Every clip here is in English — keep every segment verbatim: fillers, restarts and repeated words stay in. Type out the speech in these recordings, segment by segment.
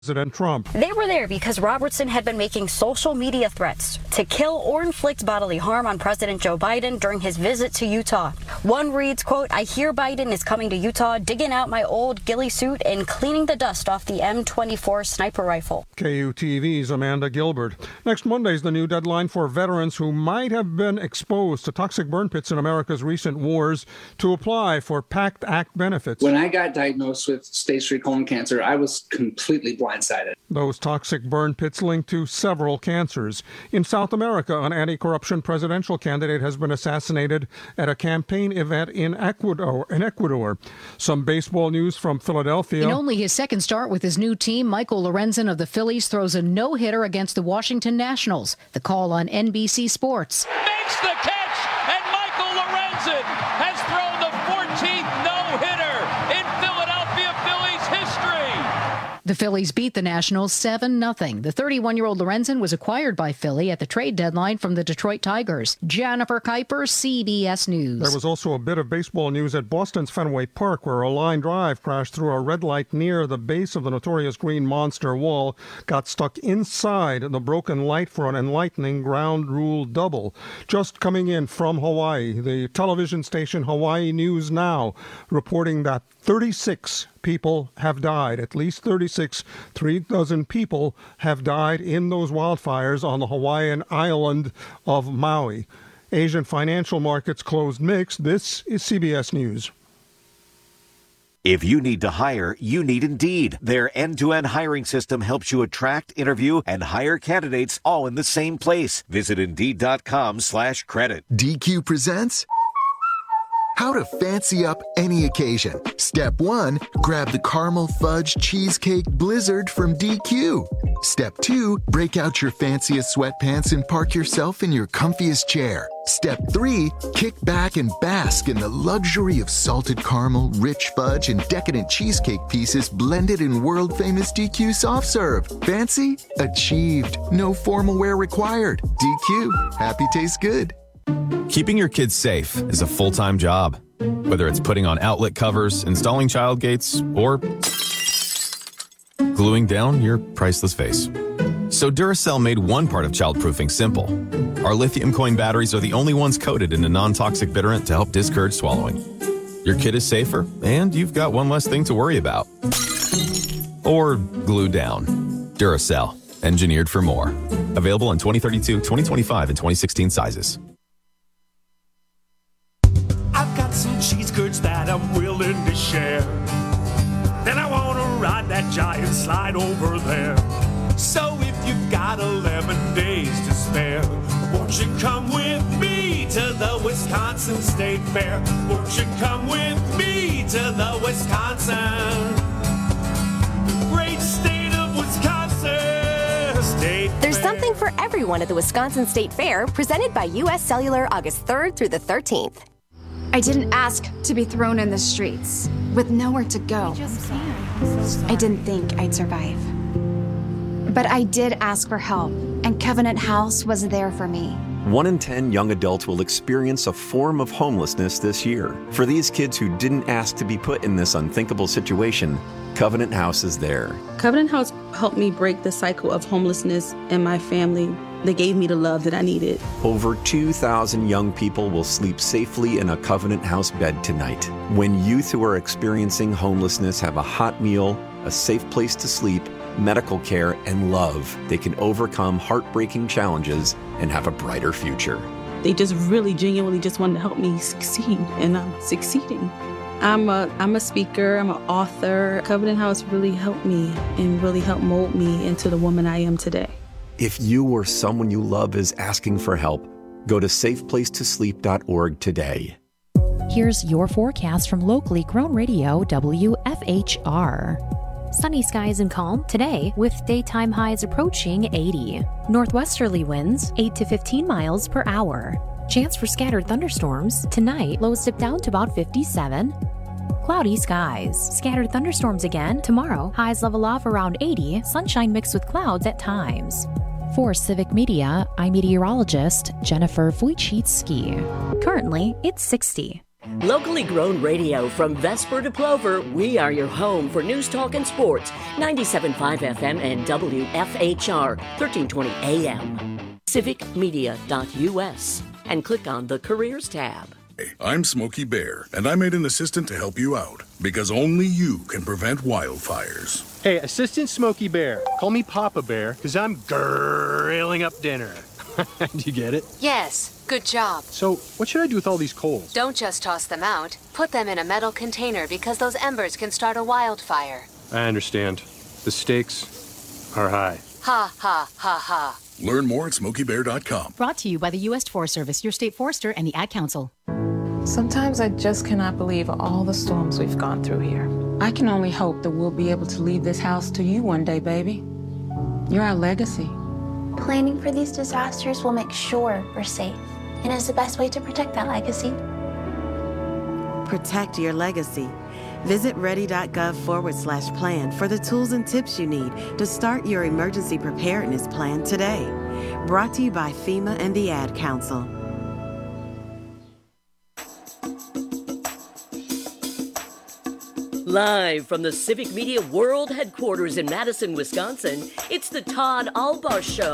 President Trump. They were there because Robertson had been making social media threats to kill or inflict bodily harm on President Joe Biden during his visit to Utah. One reads, quote, "I hear Biden is coming to Utah, digging out my old ghillie suit and cleaning the dust off the M twenty-four sniper rifle." K U T V's Amanda Gilbert. Next Monday is the new deadline for veterans who might have been exposed to toxic burn pits in America's recent wars to apply for PACT Act benefits. When I got diagnosed with stage three colon cancer, I was completely blindsided. Those toxic burn pits linked to several cancers. In South America, an anti-corruption presidential candidate has been assassinated at a campaign event in Ecuador. In Ecuador. Some baseball news from Philadelphia. In only his second start with his new team, Michael Lorenzen of the Phillies throws a no-hitter against the Washington Nationals. The call on N B C Sports. Makes the catch, and Michael Lorenzen has thrown the fourteenth no-hitter in Philadelphia Phillies history. The Phillies beat the Nationals seven nothing. The thirty-one-year-old Lorenzen was acquired by Philly at the trade deadline from the Detroit Tigers. Jennifer Kuiper, C B S News. There was also a bit of baseball news at Boston's Fenway Park, where a line drive crashed through a red light near the base of the notorious Green Monster Wall, got stuck inside the broken light for an enlightening ground rule double. Just coming in from Hawaii, the television station Hawaii News Now reporting that thirty-six people have died. At least thirty-six, three dozen people have died in those wildfires on the Hawaiian island of Maui. Asian financial markets closed mixed. This is C B S News. If you need to hire, you need Indeed. Their end-to-end hiring system helps you attract, interview, and hire candidates all in the same place. Visit Indeed.com slash credit. D Q presents How to Fancy Up Any Occasion. Step one, grab the Caramel Fudge Cheesecake Blizzard from D Q. Step two, break out your fanciest sweatpants and park yourself in your comfiest chair. Step three, kick back and bask in the luxury of salted caramel, rich fudge, and decadent cheesecake pieces blended in world-famous D Q soft serve. Fancy? Achieved. No formal wear required. D Q. Happy tastes good. Keeping your kids safe is a full-time job. Whether it's putting on outlet covers, installing child gates, or gluing down your priceless vase. So Duracell made one part of childproofing simple. Our lithium coin batteries are the only ones coated in a non-toxic bitterant to help discourage swallowing. Your kid is safer, and you've got one less thing to worry about. Or glue down. Duracell, engineered for more. Available in twenty thirty-two, twenty twenty-five, and twenty sixteen sizes. I've got some cheese curds that I'm willing to share. Then I want to ride that giant slide over there. So if you've got eleven days to spare, won't you come with me to the Wisconsin State Fair? Won't you come with me to the Wisconsin, great state of Wisconsin State There's Fair. something for everyone at the Wisconsin State Fair, presented by U S Cellular August third through the thirteenth. I didn't ask to be thrown in the streets with nowhere to go. I didn't think I'd survive. But I did ask for help, and Covenant House was there for me. One in ten young adults will experience a form of homelessness this year. For these kids who didn't ask to be put in this unthinkable situation, Covenant House is there. Covenant House helped me break the cycle of homelessness in my family. They gave me the love that I needed. Over two thousand young people will sleep safely in a Covenant House bed tonight. When youth who are experiencing homelessness have a hot meal, a safe place to sleep, medical care, and love, they can overcome heartbreaking challenges and have a brighter future. They just really genuinely just wanted to help me succeed, and I'm succeeding. I'm a, I'm a speaker, I'm an author. Covenant House really helped me and really helped mold me into the woman I am today. If you or someone you love is asking for help, go to safe place to sleep dot org today. Here's your forecast from locally grown radio W F H R. Sunny skies and calm today with daytime highs approaching eighty. Northwesterly winds eight to fifteen miles per hour. Chance for scattered thunderstorms tonight, lows dip down to about fifty-seven. Cloudy skies. Scattered thunderstorms again tomorrow. Highs level off around eighty. Sunshine mixed with clouds at times. For Civic Media, I'm meteorologist Jennifer Wojcicki. Currently, it's sixty. Locally grown radio from Vesper to Plover, we are your home for news, talk, and sports. ninety-seven point five F M and W F H R, thirteen twenty A M. civic media dot U S and click on the Careers tab. I'm Smokey Bear, and I made an assistant to help you out, because only you can prevent wildfires. Hey, Assistant Smokey Bear, call me Papa Bear, because I'm grilling up dinner. Do you get it? Yes, good job. So, what should I do with all these coals? Don't just toss them out. Put them in a metal container because those embers can start a wildfire. I understand. The stakes are high. Ha, ha, ha, ha. Learn more at smokey bear dot com. Brought to you by the U S Forest Service, your state forester, and the Ad Council. Sometimes I just cannot believe all the storms we've gone through here. I can only hope that we'll be able to leave this house to you one day, baby. You're our legacy. Planning for these disasters will make sure we're safe, and is the best way to protect that legacy. Protect your legacy. Visit ready.gov forward slash plan for the tools and tips you need to start your emergency preparedness plan today. Brought to you by FEMA and the Ad Council. Live from the Civic Media World Headquarters in Madison, Wisconsin, it's the Todd Albaugh Show.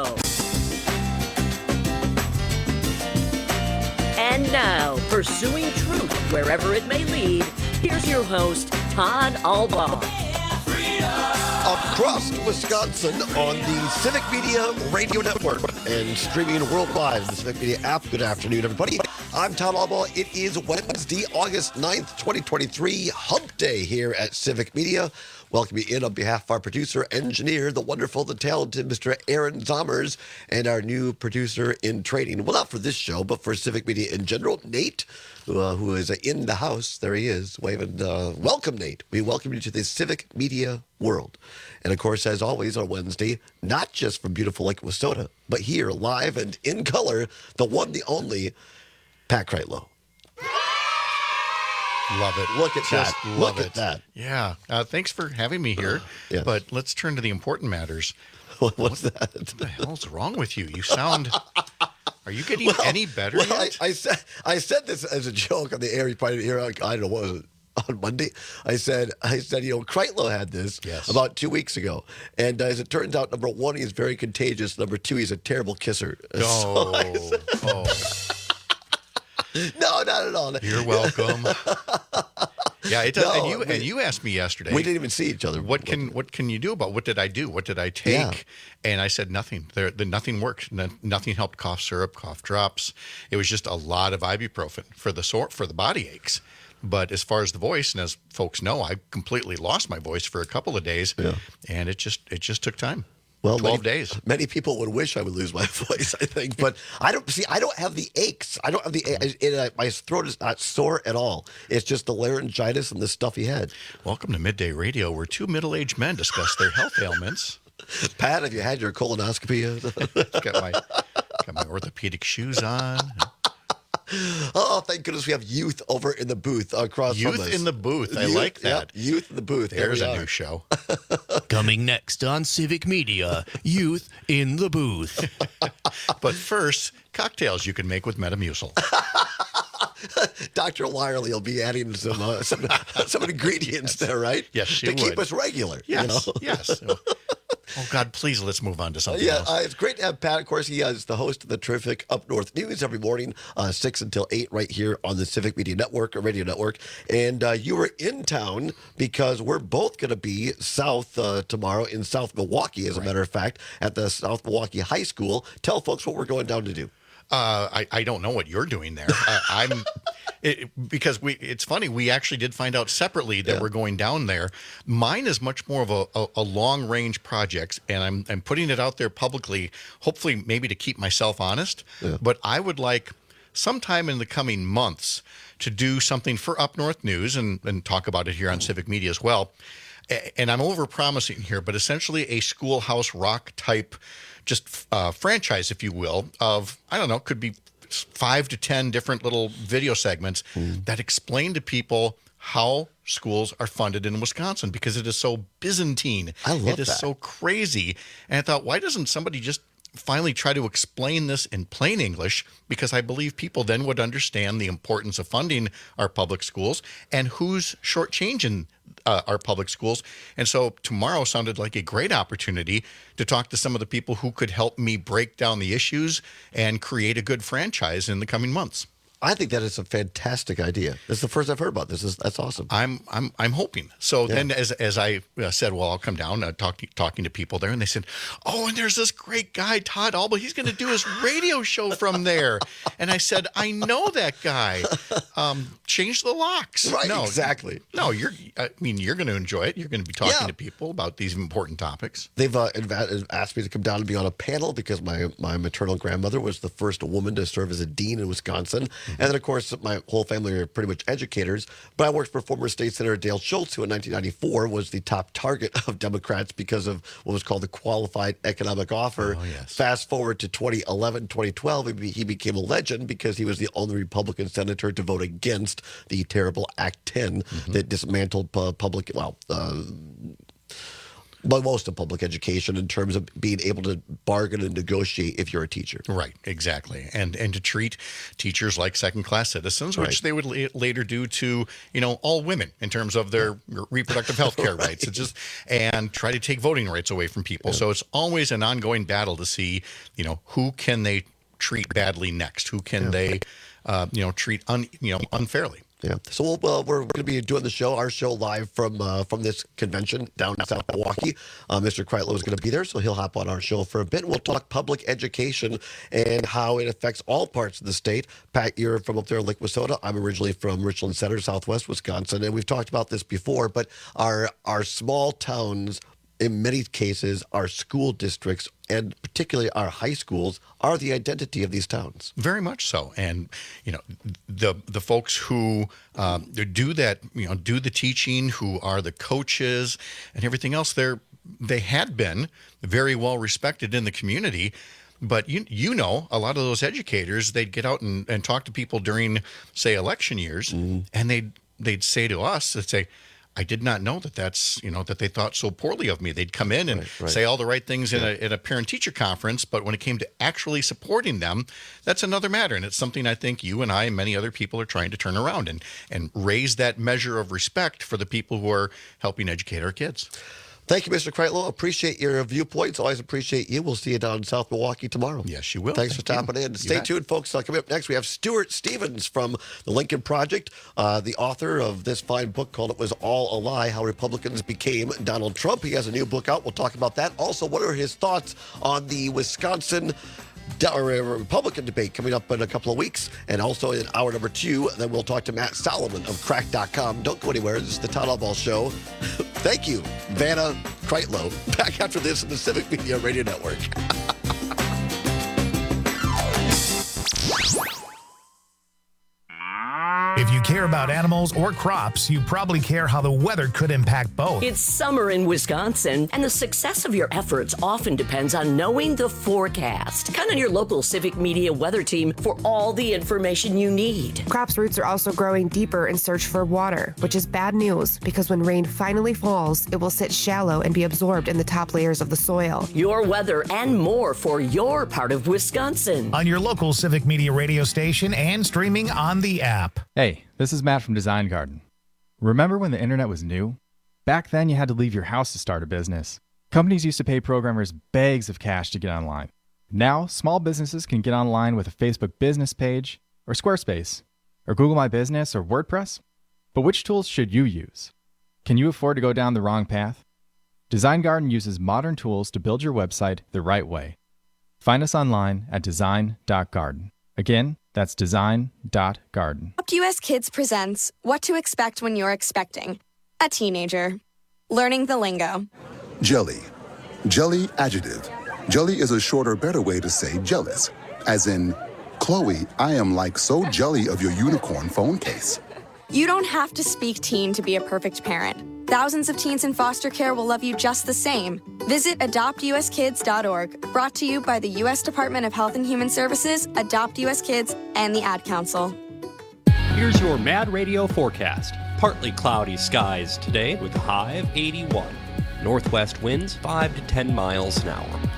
And now, pursuing truth wherever it may lead, here's your host, Todd Albaugh. Across Wisconsin on the Civic Media Radio Network and streaming worldwide on the Civic Media app. Good afternoon, everybody. I'm Todd Albaugh. It is Wednesday, August ninth, twenty twenty-three, Hump Day here at Civic Media. Welcome you in on behalf of our producer, engineer, the wonderful, the talented Mister Aaron Zommers, and our new producer in training. Well, not for this show, but for Civic Media in general, Nate, uh, who is in the house. There he is, waving. Uh, welcome, Nate. We welcome you to the Civic Media world. And, of course, as always on Wednesday, not just from beautiful Lake Wissota, but here, live and in color, the one, the only, Pat Kreitlow. Love it. Look at Just that. Love Look it. at that. Yeah. Uh, thanks for having me here. Yes. But let's turn to the important matters. What's what, that? What the hell's wrong with you? You sound... Are you getting well, any better well, yet? I, I, said, I said this as a joke on the air. You probably didn't hear it. I don't know what was it, on Monday. I said, I said, you know, Kreitlow had this yes. about two weeks ago. And uh, as it turns out, number one, he's very contagious. Number two, he's a terrible kisser. Oh. So said, oh. No, not at all. You're welcome. Yeah, it does. No, and you we, and you asked me yesterday. We didn't even see each other. What can what can you do about? What did I do? What did I take? Yeah. And I said nothing. There, the, nothing worked. No, nothing helped. Cough syrup, cough drops. It was just a lot of ibuprofen for the sore for the body aches. But as far as the voice, and as folks know, I completely lost my voice for a couple of days, yeah. and it just it just took time. Well, twelve many, days. Many people would wish I would lose my voice, I think, but I don't see. I don't have the aches. I don't have the. It, it, my throat is not sore at all. It's just the laryngitis and the stuffy head. Welcome to Midday Radio, where two middle-aged men discuss their health ailments. Pat, have you had your colonoscopy yet? got my got my orthopedic shoes on. Oh, thank goodness we have youth over in the booth across youth from us. in the booth. I youth, like that. Yep, youth in the booth. There's a new show. Coming next on Civic Media, Youth in the Booth. But first, cocktails you can make with Metamucil. Doctor Wireley will be adding some uh, some, some ingredients there, right? Yes, she to would. keep us regular. Yes, you know? yes. Oh, God, please, let's move on to something yeah, else. Uh, it's great to have Pat. Of course, he is the host of the terrific Up North News every morning, uh, six until eight, right here on the Civic Media Network, or Radio Network. And uh, you were in town because we're both going to be south uh, tomorrow in South Milwaukee, as right. a matter of fact, at the South Milwaukee High School. Tell folks what we're going down to do. Uh, I, I don't know what you're doing there. uh, I'm it, because we. It's funny. We actually did find out separately that yeah. we're going down there. Mine is much more of a, a, a long range project, and I'm I'm putting it out there publicly. Hopefully, maybe to keep myself honest. Yeah. But I would like sometime in the coming months to do something for Up North News and and talk about it here on Civic Media as well. And I'm over promising here, but essentially a Schoolhouse Rock type. Just uh, franchise, if you will, of, I don't know, could be five to ten different little video segments mm. that explain to people how schools are funded in Wisconsin, because it is so Byzantine. I love It is that. so crazy. And I thought, why doesn't somebody just finally try to explain this in plain English, because I believe people then would understand the importance of funding our public schools and who's shortchanging uh, our public schools. And so tomorrow sounded like a great opportunity to talk to some of the people who could help me break down the issues and create a good franchise in the coming months. I think that is a fantastic idea. This is the first I've heard about this. Is That's awesome. I'm I'm I'm hoping. So Yeah. then, as as I uh, said, well, I'll come down, uh, talking talking to people there, and they said, oh, and there's this great guy, Todd Alba. He's going to do his radio show from there. And I said, I know that guy. Um, change the locks. Right, No, exactly. No, you're. I mean, you're going to enjoy it. You're going to be talking Yeah. to people about these important topics. They've uh, inv- asked me to come down and be on a panel because my, my maternal grandmother was the first woman to serve as a dean in Wisconsin. Mm-hmm. And then, of course, my whole family are pretty much educators. But I worked for former State Senator Dale Schultz, who in nineteen ninety-four was the top target of Democrats because of what was called the qualified economic offer. Oh, yes. Fast forward to twenty eleven, twenty twelve, he be- he became a legend because he was the only Republican senator to vote against the terrible Act ten Mm-hmm. that dismantled pu- public, well, uh, but most of public education in terms of being able to bargain and negotiate if you're a teacher. Right, exactly. And and to treat teachers like second-class citizens, which Right. they would la- later do to, you know, all women in terms of their reproductive health care rights. It's just, and try to take voting rights away from people. So it's always an ongoing battle to see, you know, who can they treat badly next? Who can they, uh, you know, treat un, you know, unfairly? Yeah. So we'll, uh, we're going to be doing the show, our show live from uh, from this convention down in South Milwaukee. Uh, Mister Kreitlow is going to be there, so he'll hop on our show for a bit. We'll talk public education and how it affects all parts of the state. Pat, you're from up there in Lake Wissota. I'm originally from Richland Center, Southwest Wisconsin, and we've talked about this before, but our our small towns, in many cases, our school districts, and particularly our high schools, are the identity of these towns. Very much so. And, you know, the the folks who um, do that, you know, do the teaching, who are the coaches and everything else, they're, they had been very well respected in the community. But you you know, a lot of those educators, they'd get out and, and talk to people during, say, election years, Mm-hmm. and they'd, they'd say to us, they'd say, I did not know that that's, you know, that they thought so poorly of me. They'd come in and Right, right. say all the right things in, a, in a parent-teacher conference, but when it came to actually supporting them, that's another matter. And it's something I think you and I and many other people are trying to turn around and, and raise that measure of respect for the people who are helping educate our kids. Thank you, Mister Kreitlow. Appreciate your viewpoints. Always appreciate you. We'll see you down in South Milwaukee tomorrow. Yes, you will. Thanks Thank for you. stopping in. You Stay bet. tuned, folks. Uh, coming up next, we have Stuart Stevens from the Lincoln Project, uh, the author of this fine book called It Was All a Lie, How Republicans Became Donald Trump. He has a new book out. We'll talk about that. Also, what are his thoughts on the Wisconsin or a Republican debate coming up in a couple of weeks? And also in hour number two, then we'll talk to Matt Solomon of crack dot com. Don't go anywhere. This is the Todd Albaugh Show. Thank you, Vanna Kreitlow. Back after this in the Civic Media Radio Network. If you care about animals or crops, you probably care how the weather could impact both. It's summer in Wisconsin, and the success of your efforts often depends on knowing the forecast. Count on your local Civic Media weather team for all the information you need. Crops' roots are also growing deeper in search for water, which is bad news because when rain finally falls, it will sit shallow and be absorbed in the top layers of the soil. Your weather and more for your part of Wisconsin. On your local Civic Media radio station and streaming on the app. Hey, this is Matt from Design Garden. Remember when the internet was new? Back then, you had to leave your house to start a business. Companies used to pay programmers bags of cash to get online. Now, small businesses can get online with a Facebook business page, or Squarespace, or Google My Business, or WordPress. But which tools should you use? Can you afford to go down the wrong path? Design Garden uses modern tools to build your website the right way. Find us online at design dot garden. Again, that's design dot garden. Adopt U S Kids presents What to Expect When You're Expecting a Teenager. Learning the lingo. Jelly. Jelly adjective. Jelly is a shorter, better way to say jealous. As in, Chloe, I am like so jelly of your unicorn phone case. You don't have to speak teen to be a perfect parent. Thousands of teens in foster care will love you just the same. Visit adopt u s kids dot org, brought to you by the U S Department of Health and Human Services, Adopt U S Kids, and the Ad Council. Here's your Mad Radio forecast. Partly cloudy skies today with a high of eighty-one. Northwest winds five to ten miles an hour.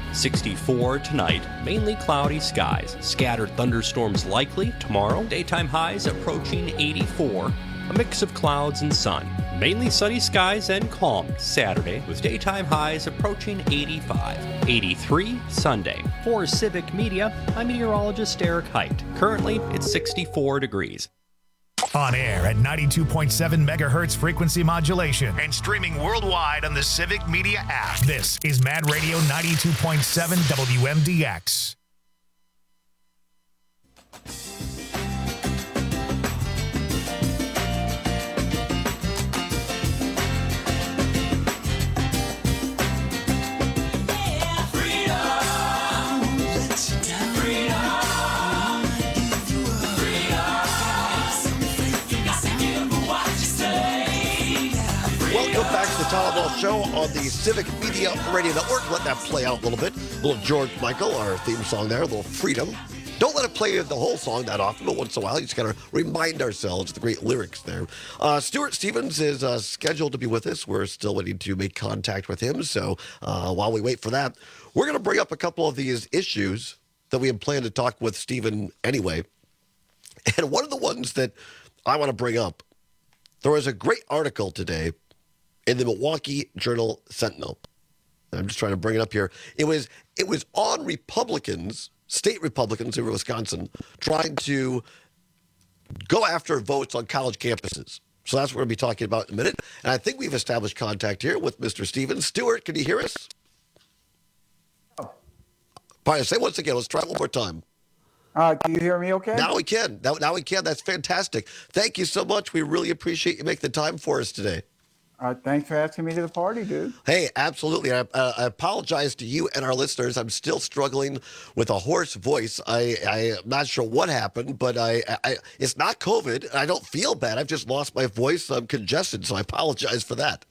sixty-four tonight, mainly cloudy skies. Scattered thunderstorms likely tomorrow. Daytime highs approaching eighty-four. A mix of clouds and sun. Mainly sunny skies and calm Saturday with daytime highs approaching eighty-five. eighty-three Sunday. For Civic Media, I'm meteorologist Eric Height. Currently, it's sixty-four degrees. On air at ninety-two point seven megahertz frequency modulation and streaming worldwide on the Civic Media app. This is Mad Radio ninety-two point seven W M D X. Welcome back to the Tom Ball Show on the Civic Media Radio Network. Let that play out a little bit. A little George Michael, our theme song there, a little Freedom. Don't let it play the whole song that often, but once in a while, you just got to remind ourselves of the great lyrics there. Uh, Stuart Stevens is uh, scheduled to be with us. We're still waiting to make contact with him. So uh, while we wait for that, we're going to bring up a couple of these issues that we had planned to talk with Stephen anyway. And one of the ones that I want to bring up, there was a great article today in the Milwaukee Journal Sentinel. I'm just trying to bring it up here. It was it was on Republicans, state Republicans in Wisconsin, trying to go after votes on college campuses. So that's what we're going to be talking about in a minute. And I think we've established contact here with Mister Stevens. Stuart, can you hear us? Oh. Pardon, say once again. Let's try it one more time. Uh, can you hear me okay? Now we can. Now, now we can. That's fantastic. Thank you so much. We really appreciate you making the time for us today. Uh, thanks for asking me to the party, dude. Hey, absolutely. I, uh, I apologize to you and our listeners. I'm still struggling with a hoarse voice. I, I'm not sure what happened, but I, I it's not COVID. I don't feel bad. I've just lost my voice. I'm congested, so I apologize for that.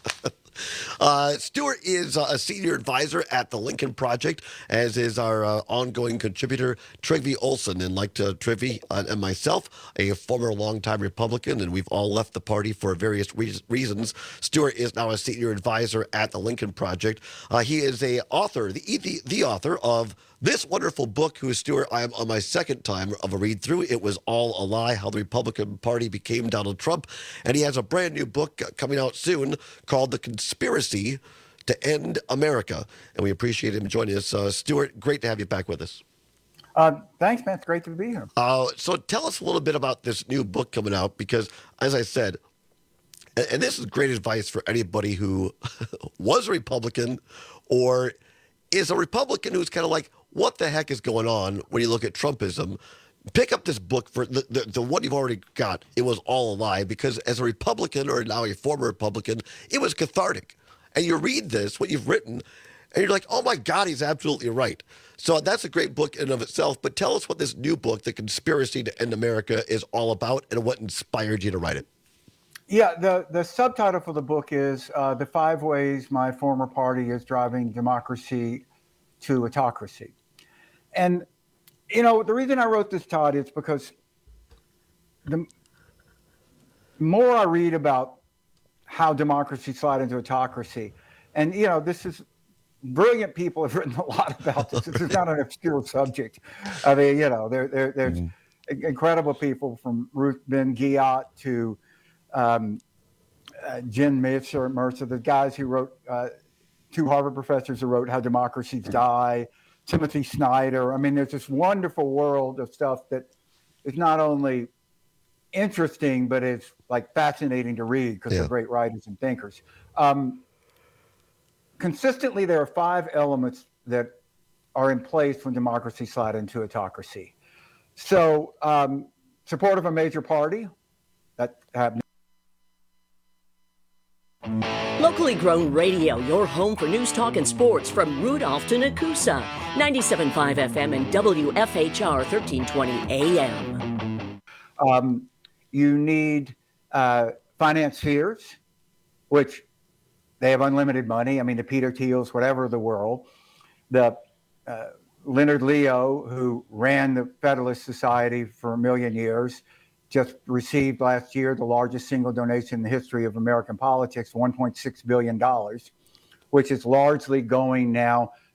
Uh, Stuart is uh, a senior advisor at the Lincoln Project, as is our uh, ongoing contributor, Trygve Olsen. And like to Trygve uh, and myself, a former longtime Republican, and we've all left the party for various re- reasons. Stuart is now a senior advisor at the Lincoln Project. Uh, he is a author, the, the, the author of this wonderful book, who is Stuart, I am on my second time of a read through. It was all a lie, how the Republican Party became Donald Trump. And he has a brand new book coming out soon called The Conspiracy to End America. And we appreciate him joining us. Uh, Stuart, great to have you back with us. Uh, thanks, man. It's great to be here. Uh, so tell us a little bit about this new book coming out, because as I said, and, and this is great advice for anybody who was a Republican or is a Republican who's kind of like, what the heck is going on when you look at Trumpism? Pick up this book for the, the, the one you've already got. It was all a lie, because as a Republican, or now a former Republican, it was cathartic. And you read this, what you've written, and you're like, oh my God, he's absolutely right. So that's a great book in and of itself. But tell us what this new book, The Conspiracy to End America, is all about, and what inspired you to write it. Yeah, the, the subtitle for the book is uh, The Five Ways My Former Party is Driving Democracy to Autocracy. And, you know, the reason I wrote this, Todd, is because the more I read about how democracy slide into autocracy, and, you know, this is, brilliant people have written a lot about this. This is not an obscure subject. I mean, you know, there, there, there's mm-hmm. incredible people, from Ruth Ben-Ghiat to um, uh, Jen Mercer, Mercer, the guys who wrote, uh, two Harvard professors who wrote How Democracies Die, Timothy Snyder. I mean, there's this wonderful world of stuff that is not only interesting, but it's like fascinating to read, because yeah. they're great writers and thinkers. Um, consistently, there are five elements that are in place when democracy slide into autocracy. So, um, support of a major party, that happened. Locally grown radio, your home for news, talk, and sports, from Rudolph to Nakusa. ninety-seven point five F M and W F H R thirteen twenty A M. Um, you need uh, financiers, which they have unlimited money. I mean, the Peter Thiels, whatever the world. The uh, Leonard Leo, who ran the Federalist Society for a million years, just received last year the largest single donation in the history of American politics, one point six billion dollars, which is largely going now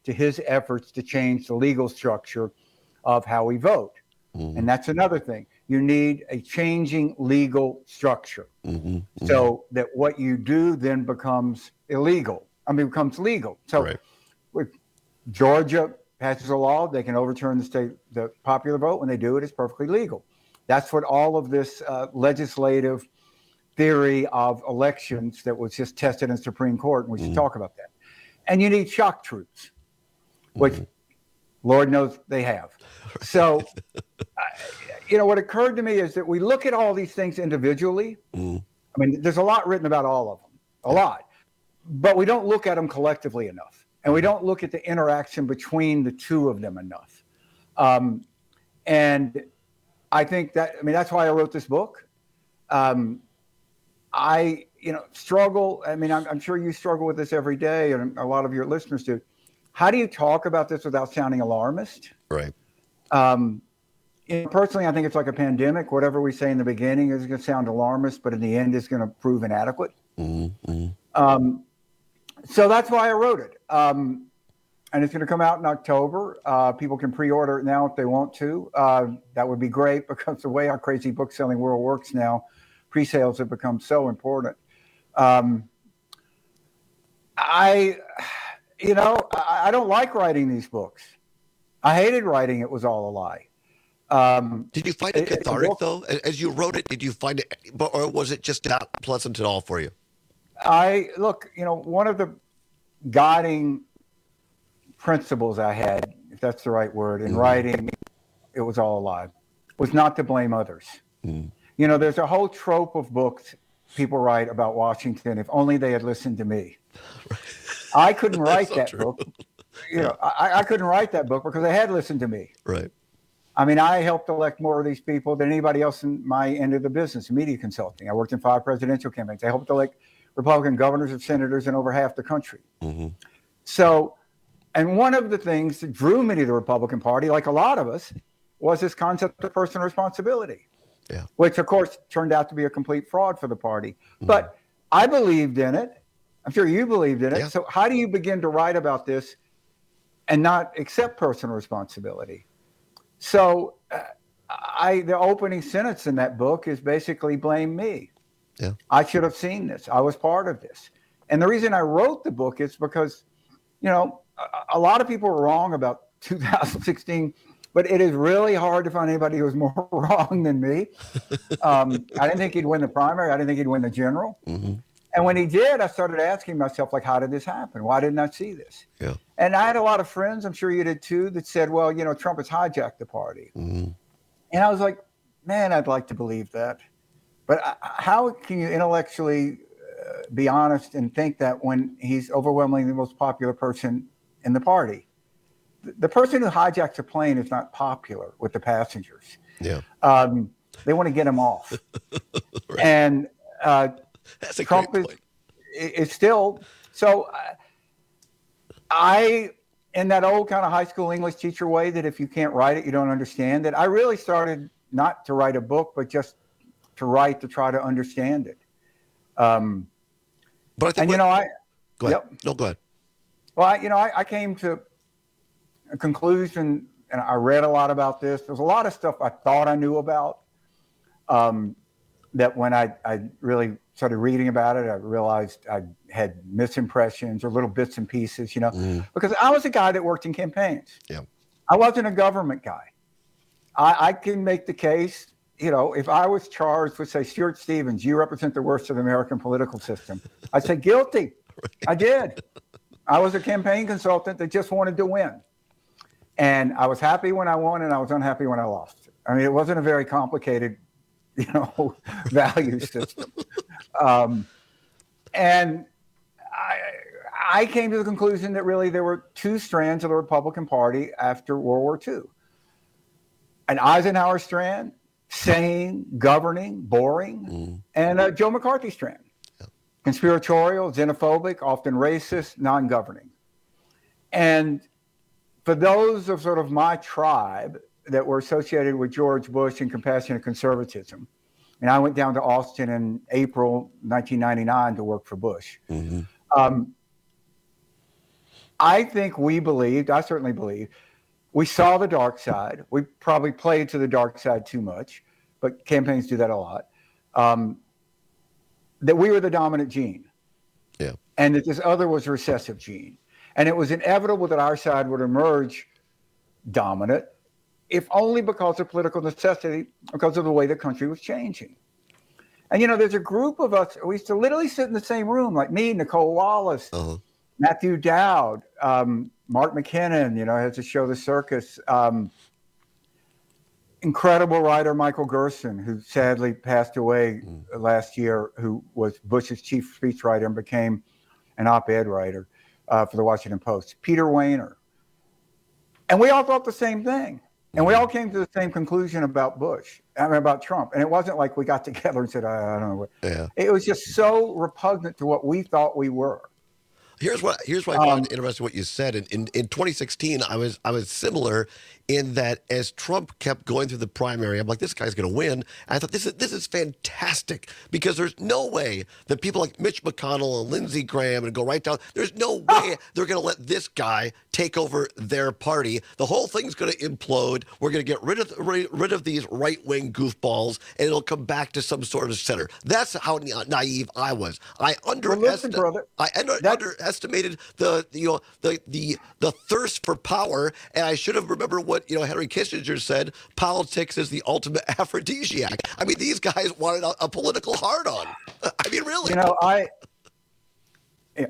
to his efforts to change the legal structure of how we vote. Mm-hmm. And that's another thing. You need a changing legal structure mm-hmm. Mm-hmm. so that what you do then becomes illegal. I mean, becomes legal. So right. if Georgia passes a law, they can overturn the state, the popular vote. When they do it, it's perfectly legal. That's what all of this uh, legislative theory of elections that was just tested in the Supreme Court, and we should mm-hmm. talk about that. And you need shock troops, which mm-hmm. Lord knows they have. So, uh, you know, what occurred to me is that we look at all these things individually. Mm-hmm. I mean, there's a lot written about all of them, a lot, but we don't look at them collectively enough. And we don't look at the interaction between the two of them enough. Um, and I think that, I mean, that's why I wrote this book. Um, I, you know, struggle. I mean, I'm, I'm sure you struggle with this every day, and a lot of your listeners do. How do you talk about this without sounding alarmist? Right. Um, you know, personally, I think it's like a pandemic. Whatever we say in the beginning is going to sound alarmist, but in the end, it's going to prove inadequate. Mm-hmm. Um, so that's why I wrote it. Um, and it's going to come out in October. Uh, people can pre-order it now if they want to. Uh, that would be great, because the way our crazy book selling world works now, pre-sales have become so important. Um, I, you know, I, I don't like writing these books. I hated writing It Was All a Lie. Um, did you find it cathartic, though? As you wrote it, did you find it, or was it just not pleasant at all for you? I, look, you know, one of the guiding principles I had, if that's the right word, in mm-hmm. writing It Was All a Lie, was not to blame others. Mm-hmm. You know, there's a whole trope of books people write about Washington. If only they had listened to me. I couldn't write so that true. book. You know, I, I couldn't write that book because they had listened to me. Right. I mean, I helped elect more of these people than anybody else in my end of the business, media consulting. I worked in five presidential campaigns. I helped elect Republican governors and senators in over half the country. Mm-hmm. So, and one of the things that drew me to the Republican Party, like a lot of us, was this concept of personal responsibility. Yeah. Which, of course, turned out to be a complete fraud for the party. Mm-hmm. But I believed in it. I'm sure you believed in it. Yeah. So how do you begin to write about this and not accept personal responsibility? So uh, I, the opening sentence in that book is basically blame me. Yeah. I should have seen this. I was part of this. And the reason I wrote the book is because, you know, a, a lot of people were wrong about two thousand sixteen. But it is really hard to find anybody who was more wrong than me. Um, I didn't think he'd win the primary. I didn't think he'd win the general. Mm-hmm. And when he did, I started asking myself, like, how did this happen? Why didn't I see this? Yeah. And I had a lot of friends, I'm sure you did too, that said, well, you know, Trump has hijacked the party. Mm-hmm. And I was like, man, I'd like to believe that. But I, how can you intellectually uh, be honest and think that when he's overwhelmingly the most popular person in the party? The person who hijacks a plane is not popular with the passengers. Yeah. Um, they want to get him off. Right. And uh, That's a Trump great point. Is, is still, so uh, I, in that old kind of high school English teacher way that if you can't write it, you don't understand it, I really started not to write a book, but just to write to try to understand it. Um, but I think and, you know, I, go ahead. Yep. No, go ahead. Well, I, you know, I, I came to a conclusion, and I read a lot about this. There's a lot of stuff I thought I knew about um, that when I, I really started reading about it, I realized I had misimpressions or little bits and pieces, you know, mm. because I was a guy that worked in campaigns. Yeah. I wasn't a government guy. I, I can make the case, you know, if I was charged with, say, Stuart Stevens, you represent the worst of the American political system, I'd say guilty. Right. I did. I was a campaign consultant that just wanted to win. And I was happy when I won, and I was unhappy when I lost. I mean, it wasn't a very complicated, you know, value system. Um, and I, I came to the conclusion that really there were two strands of the Republican Party after World War Two. An Eisenhower strand, sane, governing, boring, mm. and a Joe McCarthy strand. Yeah. Conspiratorial, xenophobic, often racist, non-governing. And for those of sort of my tribe that were associated with George Bush and compassionate conservatism, and I went down to Austin in April nineteen ninety-nine to work for Bush. Mm-hmm. Um, I think we believed, I certainly believe, we saw the dark side. We probably played to the dark side too much, but campaigns do that a lot. Um, that we were the dominant gene. Yeah. And that this other was a recessive gene. And it was inevitable that our side would emerge dominant, if only because of political necessity, because of the way the country was changing. And, you know, there's a group of us, we used to literally sit in the same room, like me, Nicole Wallace, uh-huh. Matthew Dowd, um, Mark McKinnon, you know, has a show, The Circus. Um, incredible writer Michael Gerson, who sadly passed away mm. last year, who was Bush's chief speechwriter and became an op-ed writer uh, for the Washington Post. Peter Wehner. And we all thought the same thing. And we all came to the same conclusion about Bush, I mean, about Trump. And it wasn't like we got together and said, I, I don't know what. Yeah. It was just so repugnant to what we thought we were. Here's what here's what I found um, interesting what you said. In, in in twenty sixteen, I was I was similar in that as Trump kept going through the primary, I'm like, this guy's going to win. And I thought this is this is fantastic because there's no way that people like Mitch McConnell and Lindsey Graham and go right down. There's no way they're going to let this guy take over their party. The whole thing's going to implode. We're going to get rid of rid of these right wing goofballs, and it'll come back to some sort of center. That's how naive I was. I underestimated. Well, listen, I under, underestimated the you know the the the thirst for power, and I should have remembered what you know Henry Kissinger said. Politics is the ultimate aphrodisiac. I mean, these guys wanted a, a political hard-on. I mean, really. You know, I. Yeah.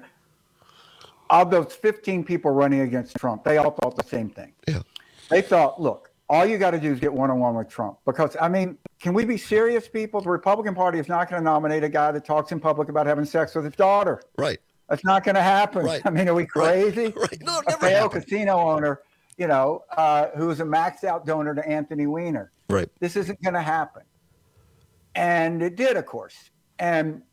Of those fifteen people running against Trump, they all thought the same thing. Yeah. They thought, look, all you got to do is get one-on-one with Trump. Because, I mean, can we be serious, people? The Republican Party is not going to nominate a guy that talks in public about having sex with his daughter. Right. That's not going to happen. Right. I mean, are we crazy? Right. right. No, it never a failed happened. casino owner, you know, uh, who was a maxed-out donor to Anthony Weiner. Right. This isn't going to happen. And it did, of course. And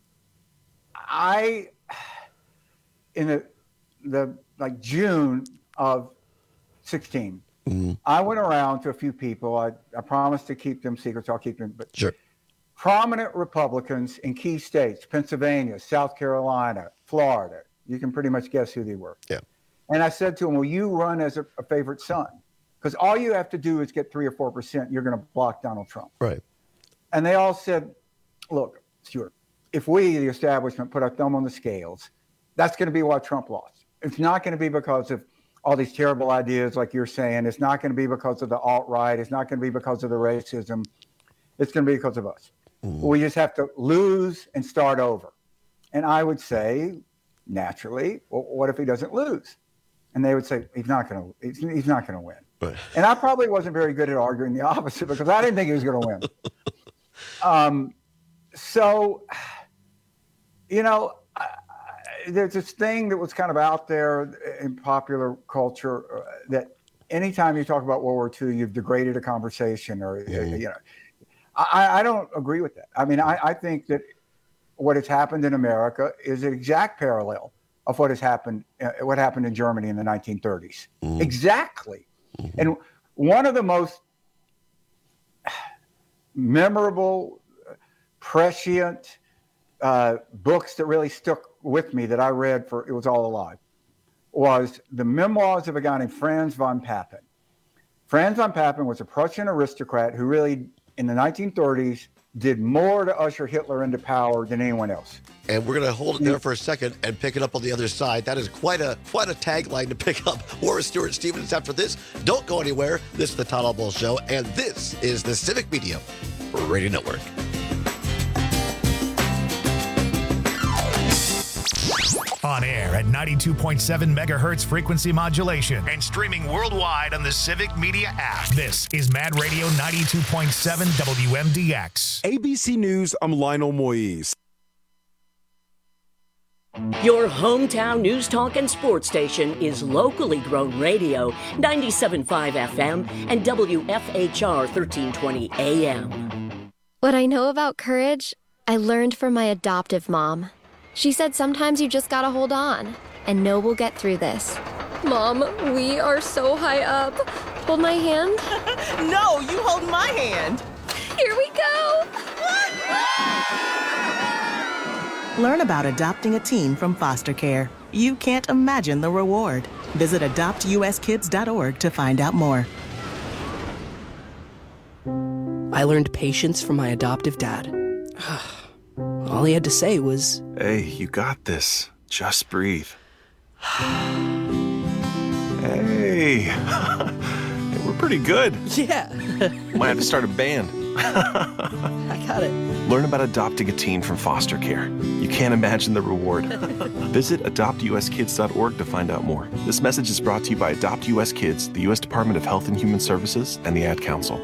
I, in the, the like June of sixteen, mm-hmm. I went around to a few people. I, I promised to keep them secret, so I'll keep them. But sure. Prominent Republicans in key states, Pennsylvania, South Carolina, Florida. You can pretty much guess who they were. Yeah. And I said to them, will you run as a, a favorite son? Because all you have to do is get three or four percent. You're going to block Donald Trump. Right. And they all said, look, Stuart, if we, the establishment, put our thumb on the scales, that's going to be why Trump lost. It's not going to be because of all these terrible ideas like you're saying. It's not going to be because of the alt-right. It's not going to be because of the racism. It's going to be because of us. Mm. We just have to lose and start over. And I would say, naturally, well, what if he doesn't lose? And they would say, he's not going to he's, he's not going to win. Right. And I probably wasn't very good at arguing the opposite because I didn't think he was going to win. um, so, you know, there's this thing that was kind of out there in popular culture uh, that anytime you talk about World War Two, you've degraded a conversation or, mm. you know, I, I don't agree with that. I mean, I, I think that what has happened in America is an exact parallel of what has happened, uh, what happened in Germany in the nineteen thirties. Mm. Exactly. Mm-hmm. And one of the most memorable, prescient uh, books that really stuck with me that I read for, it was all alive, was the memoirs of a guy named Franz von Papen. Franz von Papen was a Prussian aristocrat who really, in the nineteen thirties, did more to usher Hitler into power than anyone else. And we're going to hold it there for a second and pick it up on the other side. That is quite a quite a tagline to pick up. More with Stuart Stevens after this. Don't go anywhere. This is the Todd Albaugh Show, and this is the Civic Media Radio Network. On air at ninety-two point seven megahertz frequency modulation and streaming worldwide on the Civic Media app. This is Mad Radio ninety-two point seven W M D X. A B C News, I'm Lionel Moise. Your hometown news talk and sports station is locally grown radio, ninety-seven point five F M and W F H R thirteen twenty A M. What I know about courage, I learned from my adoptive mom. She said sometimes you just gotta hold on and know we'll get through this. Mom, we are so high up. Hold my hand. No, you hold my hand. Here we go. Learn about adopting a teen from foster care. you can't imagine the reward. Visit adopt u s kids dot org to find out more. I learned patience from my adoptive dad. All he had to say was, "Hey, you got this. Just breathe." Hey, we're pretty good. Yeah. Might have to start a band. I got it. Learn about adopting a teen from foster care. You can't imagine the reward. Visit adopt u s kids dot org to find out more. This message is brought to you by Adopt U S Kids, the U S Department of Health and Human Services, and the Ad Council.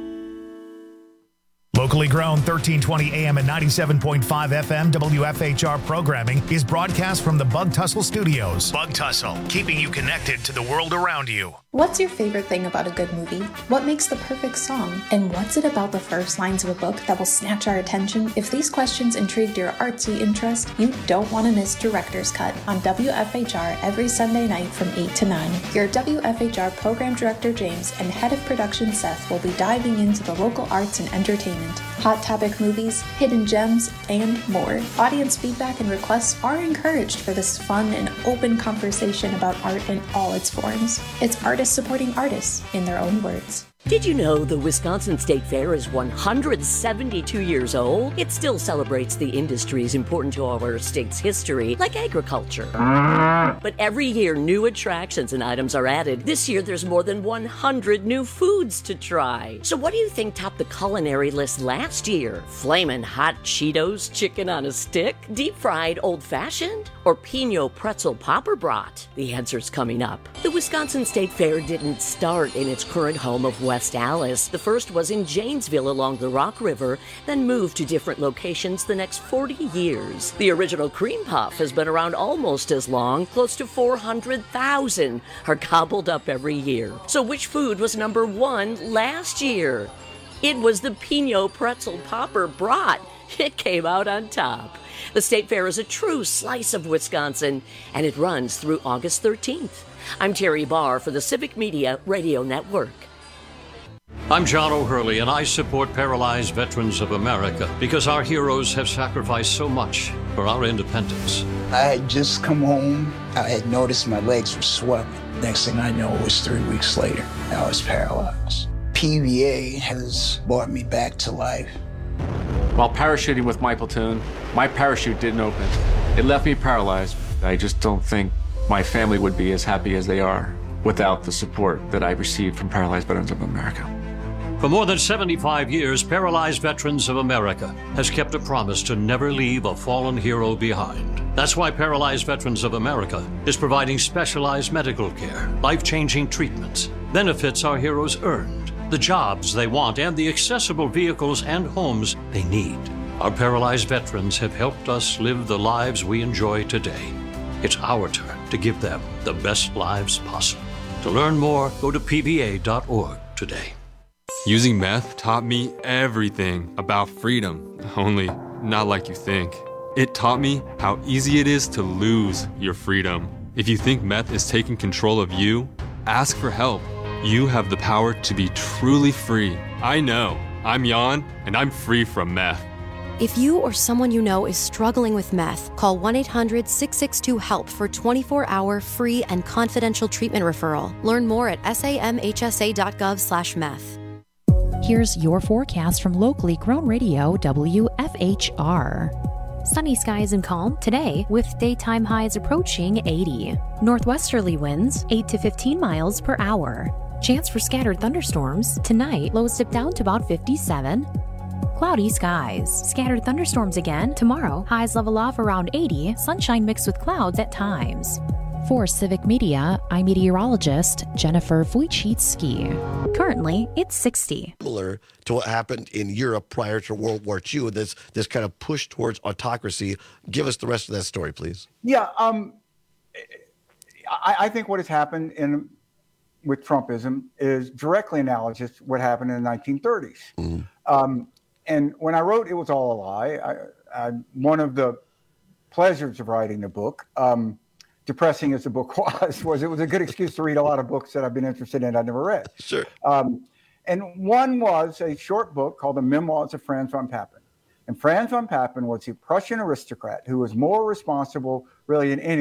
Locally grown, thirteen twenty A M and ninety-seven point five F M W F H R programming is broadcast from the Bug Tussle Studios. Bug Tussle, keeping you connected to the world around you. What's your favorite thing about a good movie? What makes the perfect song? And what's it about the first lines of a book that will snatch our attention? If these questions intrigued your artsy interest, you don't want to miss Director's Cut on W F H R every Sunday night from eight to nine. Your W F H R Program Director James and Head of Production Seth will be diving into the local arts and entertainment, hot topic movies, hidden gems, and more. Audience feedback and requests are encouraged for this fun and open conversation about art in all its forms. It's artists supporting artists in their own words. Did you know the Wisconsin State Fair is one hundred seventy-two years old? It still celebrates the industries important to our state's history, like agriculture. But every year, new attractions and items are added. This year, there's more than one hundred new foods to try. So what do you think topped the culinary list last year? Flamin' hot Cheetos chicken on a stick? Deep-fried old-fashioned? Or Pinot pretzel popper brat? The answer's coming up. The Wisconsin State Fair didn't start in its current home of West Allis. The first was in Janesville along the Rock River, then moved to different locations the next forty years. The original cream puff has been around almost as long. Close to four hundred thousand are gobbled up every year. So which food was number one last year? It was the Pinot pretzel popper brat. It came out on top. The State Fair is a true slice of Wisconsin, and it runs through August thirteenth. I'm Terry Barr for the Civic Media Radio Network. I'm John O'Hurley, and I support Paralyzed Veterans of America because our heroes have sacrificed so much for our independence. I had just come home. I had noticed my legs were swelling. Next thing I know, it was three weeks later. I was paralyzed. P V A has brought me back to life. While parachuting with my platoon, my parachute didn't open. It left me paralyzed. I just don't think my family would be as happy as they are without the support that I received from Paralyzed Veterans of America. For more than seventy-five years, Paralyzed Veterans of America has kept a promise to never leave a fallen hero behind. That's why Paralyzed Veterans of America is providing specialized medical care, life-changing treatments, benefits our heroes earned, the jobs they want, and the accessible vehicles and homes they need. Our paralyzed veterans have helped us live the lives we enjoy today. It's our turn to give them the best lives possible. To learn more, go to P V A dot org today. Using meth taught me everything about freedom, only not like you think. It taught me how easy it is to lose your freedom. If you think meth is taking control of you, ask for help. You have the power to be truly free. I know. I'm Jan, and I'm free from meth. If you or someone you know is struggling with meth, call one eight hundred six six two HELP for twenty-four hour free and confidential treatment referral. Learn more at samhsa dot gov slash meth. Here's your forecast from locally grown radio W F H R. Sunny skies and calm today with daytime highs approaching eighty. Northwesterly winds eight to fifteen miles per hour. Chance for scattered thunderstorms tonight, lows dip down to about fifty-seven. Cloudy skies. Scattered thunderstorms again tomorrow, highs level off around eighty, sunshine mixed with clouds at times. For Civic Media, I'm meteorologist Jennifer Wojcicki. Currently, it's sixty. Similar to what happened in Europe prior to World War Two, this this kind of push towards autocracy. Give us the rest of that story, please. Yeah, um, I, I think what has happened in with Trumpism is directly analogous to what happened in the nineteen thirties. Mm-hmm. Um, and when I wrote It Was All a Lie, I, I, one of the pleasures of writing the book, um, depressing as the book was, was it was a good excuse to read a lot of books that I've been interested in I never read. Sure. Um, and one was a short book called The Memoirs of Franz von Papen. And Franz von Papen was a Prussian aristocrat who was more responsible, really, than anyone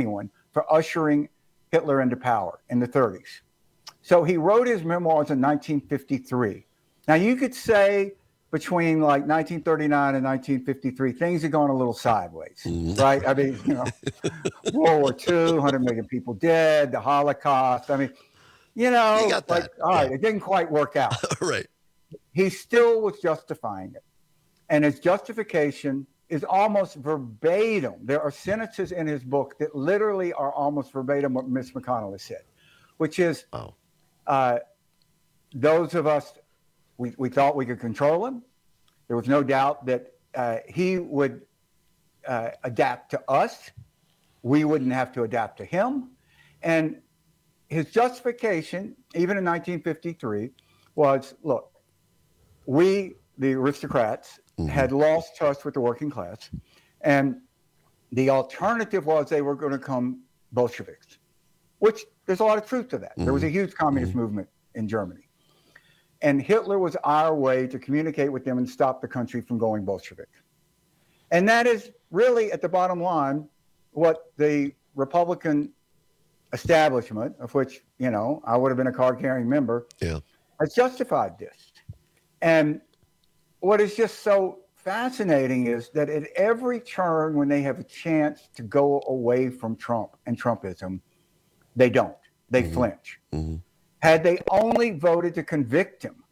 for ushering Hitler into power in the thirties. So he wrote his memoirs in nineteen fifty-three. Now you could say between like nineteen thirty-nine and nineteen fifty-three, things had gone a little sideways, right? I mean, you know, World War Two, one hundred million people dead, the Holocaust. I mean, you know, You got that. like, all right, it didn't quite work out. Right. He still was justifying it. And his justification is almost verbatim. There are sentences in his book that literally are almost verbatim what Mitch McConnell has said, which is oh. uh, those of us, we, we thought we could control him. There was no doubt that uh, he would uh, adapt to us. We wouldn't have to adapt to him. And his justification, even in nineteen fifty-three, was, look, we, the aristocrats, mm-hmm. had lost touch with the working class. And the alternative was they were going to become Bolsheviks, which there's a lot of truth to that. Mm-hmm. There was a huge communist mm-hmm. movement in Germany. And Hitler was our way to communicate with them and stop the country from going Bolshevik. And that is really, at the bottom line, what the Republican establishment, of which, you know, I would have been a card-carrying member, yeah. has justified this. And what is just so fascinating is that at every turn when they have a chance to go away from Trump and Trumpism, they don't. They mm-hmm. flinch. Mm-hmm. Had they only voted to convict him,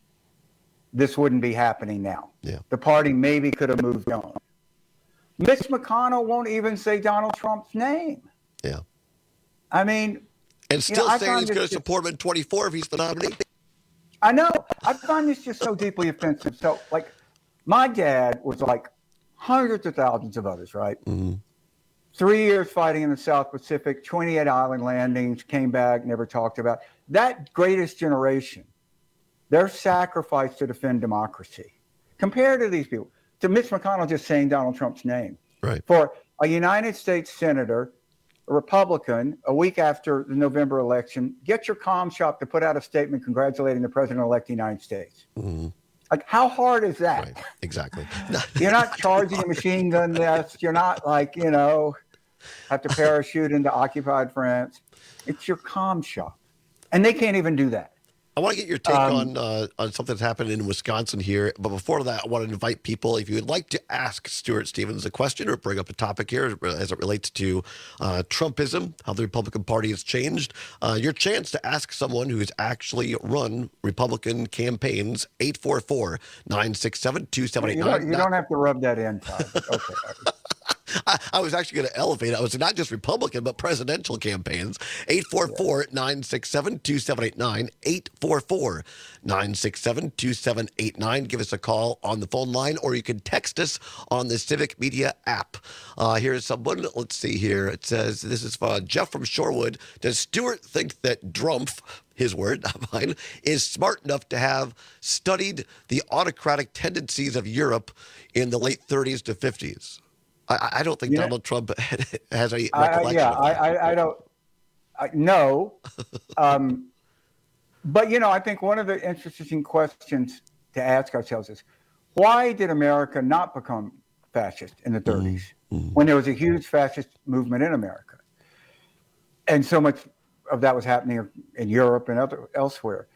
this wouldn't be happening now. Yeah. The party maybe could have moved on. Mitch McConnell won't even say Donald Trump's name. Yeah. I mean, and still you know, saying he's going to just, support him in twenty-four if he's the nominee. I know. I find this just so deeply offensive. So, like, my dad was like hundreds of thousands of others, right? Mm-hmm. Three years fighting in the South Pacific, twenty-eight island landings, came back, never talked about. That greatest generation, their sacrifice to defend democracy, compared to these people, to Mitch McConnell just saying Donald Trump's name. Right. For a United States senator, a Republican, a week after the November election, get your comm shop to put out a statement congratulating the president-elect of the United States. Mm-hmm. Like, how hard is that? Right. Exactly. You're not charging a machine gun nest. You're not like, you know, have to parachute into occupied France. It's your comm shop. And they can't even do that. I want to get your take Um, on uh, on something that's happened in Wisconsin here. But before that, I want to invite people, if you would like to ask Stuart Stevens a question or bring up a topic here as it relates to uh, Trumpism, how the Republican Party has changed, uh, your chance to ask someone who's actually run Republican campaigns, eight four four, nine six seven, two seven eight nine. You don't, you don't have to rub that in, Todd. Okay. I, I was actually going to elevate it. I was not just Republican, but presidential campaigns. eight four four, nine six seven, two seven eight nine. eight four four, nine six seven, two seven eight nine. Give us a call on the phone line, or you can text us on the Civic Media app. Uh, here's someone. Let's see here. It says, this is uh, Jeff from Shorewood. Does Stuart think that Drumpf, his word, not mine, is smart enough to have studied the autocratic tendencies of Europe in the late thirties to fifties? I, I don't think Yeah. Donald Trump has any I, I, recollection yeah, of that. I, I, I don't I, no. Um, but, you know, I think one of the interesting questions to ask ourselves is, why did America not become fascist in the thirties mm-hmm. when there was a huge fascist movement in America? And so much of that was happening in Europe and other, elsewhere.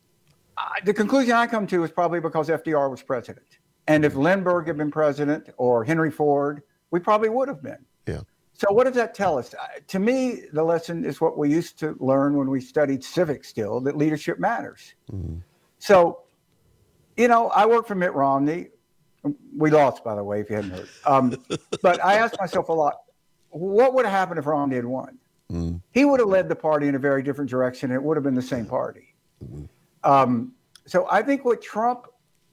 I, the conclusion I come to is probably because F D R was president. And if Lindbergh had been president or Henry Ford, we probably would have been. Yeah. So what does that tell us? Uh, to me, the lesson is what we used to learn when we studied civics still, that leadership matters. Mm-hmm. So, you know, I worked for Mitt Romney. We lost, by the way, if you hadn't heard. Um, but I asked myself a lot, what would have happened if Romney had won? Mm-hmm. He would have led the party in a very different direction, and it would have been the same party. Mm-hmm. Um, so I think what Trump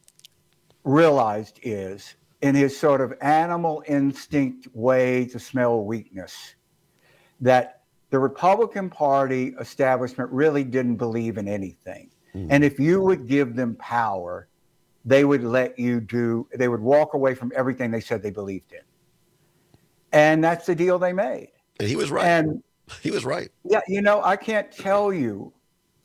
realized is, in his sort of animal instinct way to smell weakness, that the Republican Party establishment really didn't believe in anything. Mm. And if you would give them power, they would let you do, they would walk away from everything they said they believed in. And that's the deal they made. And he was right. And he was right. Yeah, you know, I can't tell you.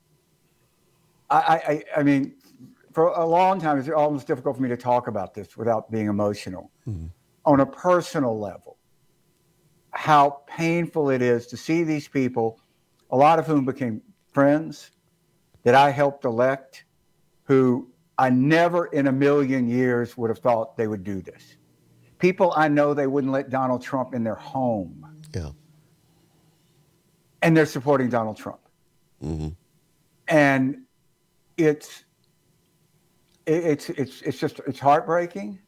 I, I, I mean, for a long time, it's almost difficult for me to talk about this without being emotional. Mm-hmm. On a personal level, how painful it is to see these people, a lot of whom became friends that I helped elect, who I never in a million years would have thought they would do this. People I know they wouldn't let Donald Trump in their home. Yeah. And they're supporting Donald Trump. Mm-hmm. And it's, it, it's, it's, it's just, it's heartbreaking.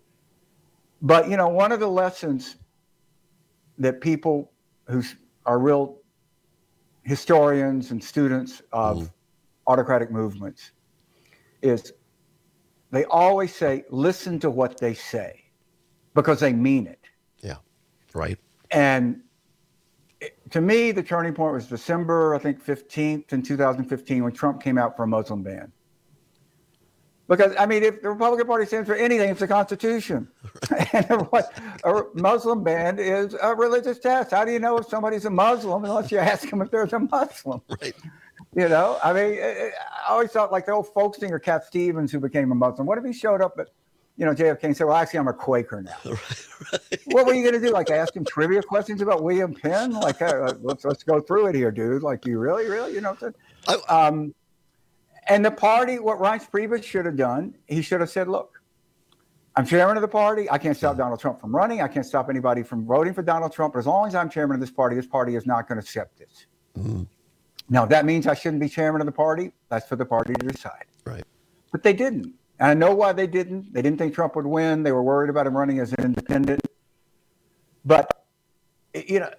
But, you know, one of the lessons that people who are real historians and students of mm-hmm. autocratic movements is they always say, listen to what they say, because they mean it. Yeah, right. And it, to me, the turning point was December, I think, fifteenth in two thousand fifteen, when Trump came out for a Muslim ban. Because, I mean, if the Republican Party stands for anything, it's the Constitution. And what a Muslim ban is a religious test. How do you know if somebody's a Muslim unless you ask them if they're a Muslim? Right. You know, I mean, I always thought like the old folk singer Cat Stevens, who became a Muslim. What if he showed up at, you know, J F K and said, well, actually, I'm a Quaker now. Right, right. What were you going to do? Like ask him trivia questions about William Penn? Like, uh, let's let's go through it here, dude. Like, you really, really, you know? Um, and the party, what Reince Priebus should have done, he should have said, look, I'm chairman of the party. I can't stop Donald Trump from running. I can't stop anybody from voting for Donald Trump. But as long as I'm chairman of this party, this party is not going to accept this. Mm-hmm. Now, if that means I shouldn't be chairman of the party, that's for the party to decide. Right. But they didn't. And I know why they didn't. They didn't think Trump would win. They were worried about him running as an independent. But, you know,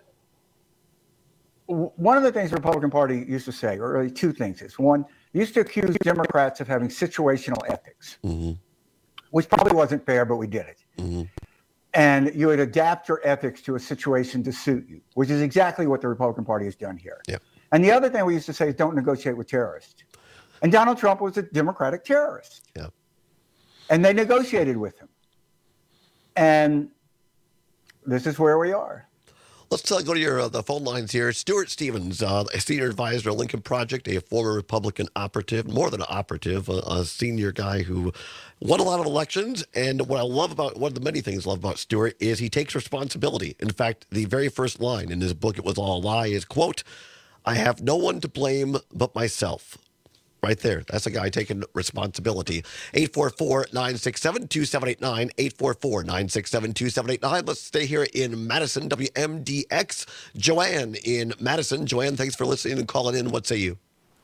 one of the things the Republican Party used to say, or really two things is, one, they used to accuse Democrats of having situational ethics, mm-hmm. which probably wasn't fair, but we did it. Mm-hmm. And you would adapt your ethics to a situation to suit you, which is exactly what the Republican Party has done here. Yep. And the other thing we used to say is don't negotiate with terrorists. And Donald Trump was a Democratic terrorist. Yeah. And they negotiated with him. And this is where we are. Let's uh, go to your uh, the phone lines here. Stuart Stevens, uh, a senior advisor at Lincoln Project, a former Republican operative, more than an operative, a, a senior guy who won a lot of elections. And what I love about, one of the many things I love about Stuart is he takes responsibility. In fact, the very first line in his book, It Was All a Lie, is, quote, I have no one to blame but myself. Right there. That's a guy taking responsibility. eight four four, nine six seven, two seven eight nine, eight four four, nine six seven, two seven eight nine. Let's stay here in Madison, W M D X. Joanne in Madison. Joanne, thanks for listening and calling in. What say you?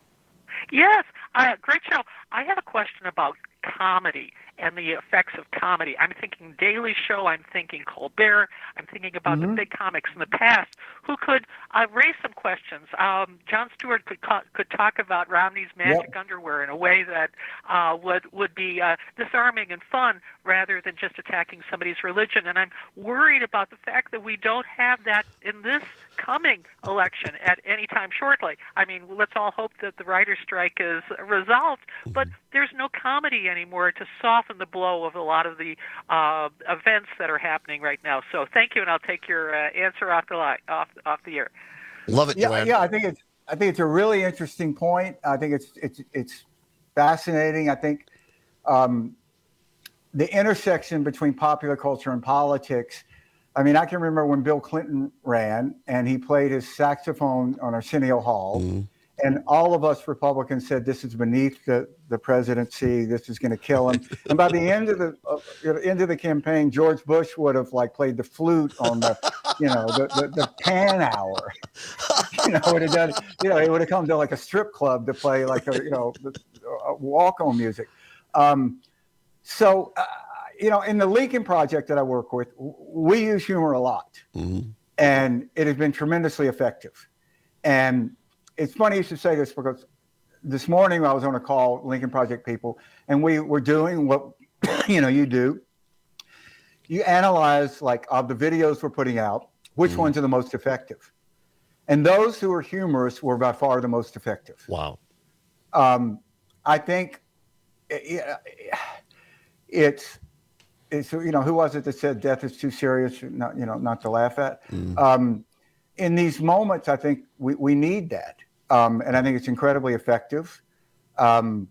Yes, uh, great show. I have a question about comedy and the effects of comedy. I'm thinking Daily Show, I'm thinking Colbert, I'm thinking about mm-hmm. the big comics in the past who could uh, raise some questions. Um, Jon Stewart could co- could talk about Romney's magic yep. underwear in a way that uh, would, would be uh, disarming and fun rather than just attacking somebody's religion. And I'm worried about the fact that we don't have that in this coming election at any time shortly. I mean, let's all hope that the writer's strike is resolved, but there's no comedy anymore to soften the blow of a lot of the uh, events that are happening right now. So thank you, and I'll take your uh, answer off the line, off off the air. Love it, yeah, Joanne. Yeah, I think it's I think it's a really interesting point. I think it's it's it's fascinating. I think um, the intersection between popular culture and politics. I mean, I can remember when Bill Clinton ran and he played his saxophone on Arsenio Hall. Mm-hmm. And all of us Republicans said this is beneath the, the presidency. This is going to kill him. And by the end of the uh, end of the campaign, George Bush would have like played the flute on the, you know, the, the, the pan hour. You know, would have done. You know, it would have come to like a strip club to play like a, you know, walk-on music. Um, so, uh, you know, in the Lincoln Project that I work with, we use humor a lot, mm-hmm. and it has been tremendously effective. And it's funny you should say this because this morning I was on a call, Lincoln Project people, and we were doing what, you know, you do. You analyze, like, of the videos we're putting out, which mm-hmm. ones are the most effective. And those who are humorous were by far the most effective. Wow. Um, I think it, it's, it's, you know, who was it that said death is too serious, not, you know, not to laugh at? Mm-hmm. Um, in these moments, I think we, we need that. Um, and I think it's incredibly effective. Um,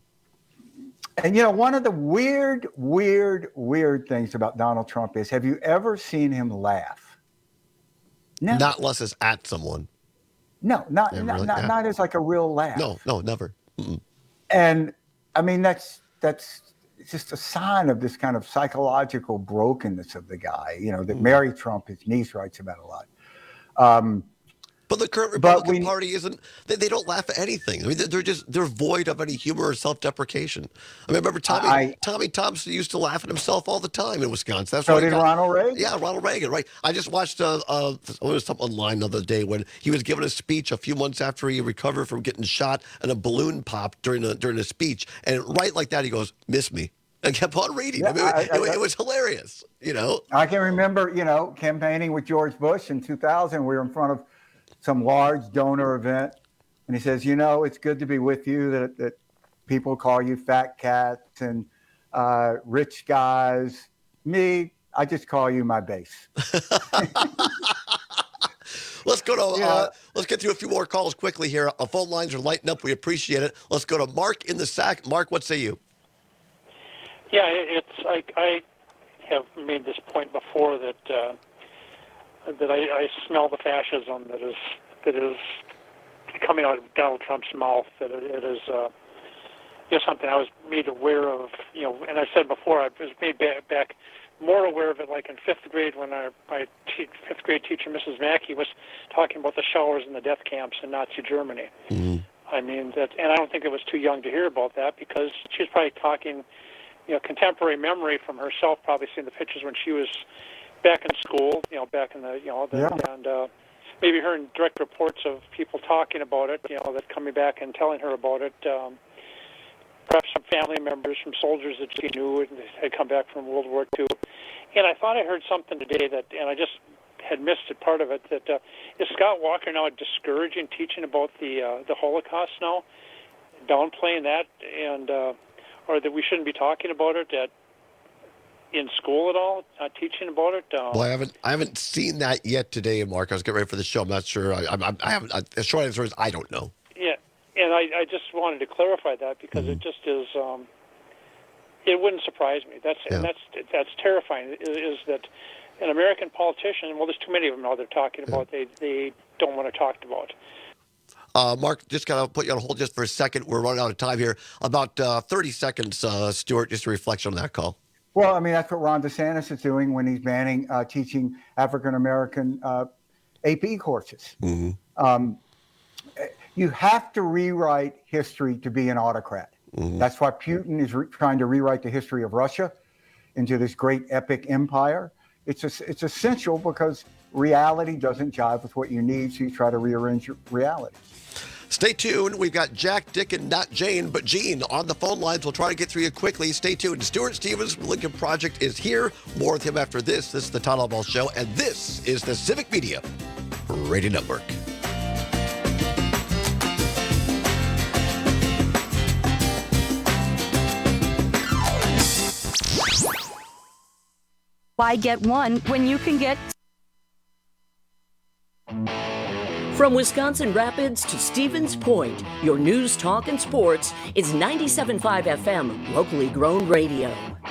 and, you know, one of the weird, weird, weird things about Donald Trump is, have you ever seen him laugh? No. Not unless it's at someone. No, not Yeah, not, really? not, Yeah. not as like a real laugh. No, no, never. Mm-mm. And I mean, that's that's just a sign of this kind of psychological brokenness of the guy, you know, that Mary Trump, his niece, writes about a lot. Um, But the current But Republican we- Party isn't, they, they don't laugh at anything. I mean, they're- they're just, they're void of any humor or self-deprecation. I mean, I remember Tommy, I- Tommy Thompson used to laugh at himself all the time in Wisconsin. That's So why he did got- Ronald Reagan? Yeah, Ronald Reagan, right. I just watched, uh, uh, it was something online the other day when he was giving a speech a few months after he recovered from getting shot and a balloon popped during a, during a speech. And right like that, he goes, "Miss me," and kept on reading. Yeah, I mean, I- it, I- it, it was hilarious, you know? I can remember, you know, campaigning with George Bush in two thousand. We were in front of some large donor event, and he says, "You know, it's good to be with you. That that people call you fat cats and uh, rich guys. Me, I just call you my base." Let's go to, Yeah. uh, let's get through a few more calls quickly here. Our phone lines are lighting up. We appreciate it. Let's go to Mark in the sack. Mark, what say you? Yeah, it- it's I, I have made this point before that uh, that I, I smell the fascism that is that is coming out of Donald Trump's mouth. That it, it is uh, you know, something I was made aware of. You know, and I said before I was made back, back more aware of it, like in fifth grade when our my te- fifth grade teacher, Missus Mackey, was talking about the showers in the death camps in Nazi Germany. Mm-hmm. I mean that, and I don't think it was too young to hear about that because she was probably talking, you know, contemporary memory from herself, probably seeing the pictures when she was back in school, you know, back in the, you know, the, Yeah. and uh, maybe hearing direct reports of people talking about it, you know, that coming back and telling her about it. Um, perhaps some family members from soldiers that she knew and had come back from World War Two. And I thought I heard something today that, and I just had missed it, part of it, that uh, is Scott Walker now discouraging teaching about the uh, the Holocaust now, downplaying that, and uh, or that we shouldn't be talking about it at in school at all, not teaching about it. Um, Well, I haven't, I haven't seen that yet today, Mark. I was getting ready for the show. I'm not sure. I, I, I haven't. I, the short answer is I don't know. Yeah, and I, I just wanted to clarify that because Mm-hmm. it just is. Um, it wouldn't surprise me. That's Yeah. and that's that's terrifying. Is, is that an American politician? Well, there's too many of them now. They're talking about they they don't want to talk about. Uh, Mark, just got to put you on hold just for a second. We're running out of time here. About uh, thirty seconds, uh, Stuart, just a reflection on that call. Well, I mean, that's what Ron DeSantis is doing when he's banning uh, teaching African-American uh, A P courses. Mm-hmm. Um, you have to rewrite history to be an autocrat. Mm-hmm. That's why Putin is re- trying to rewrite the history of Russia into this great epic empire. It's a, it's essential because reality doesn't jive with what you need, so you try to rearrange your reality. Stay tuned. We've got Jack, Dick, and not Jane, but Gene on the phone lines. We'll try to get through you quickly. Stay tuned. Stuart Stevens from Lincoln Project is here. More with him after this. This is the Todd Ball Show, and this is the Civic Media Radio Network. Why get one when you can get... From Wisconsin Rapids to Stevens Point, your news, talk, and sports is ninety-seven point five F M, locally grown radio.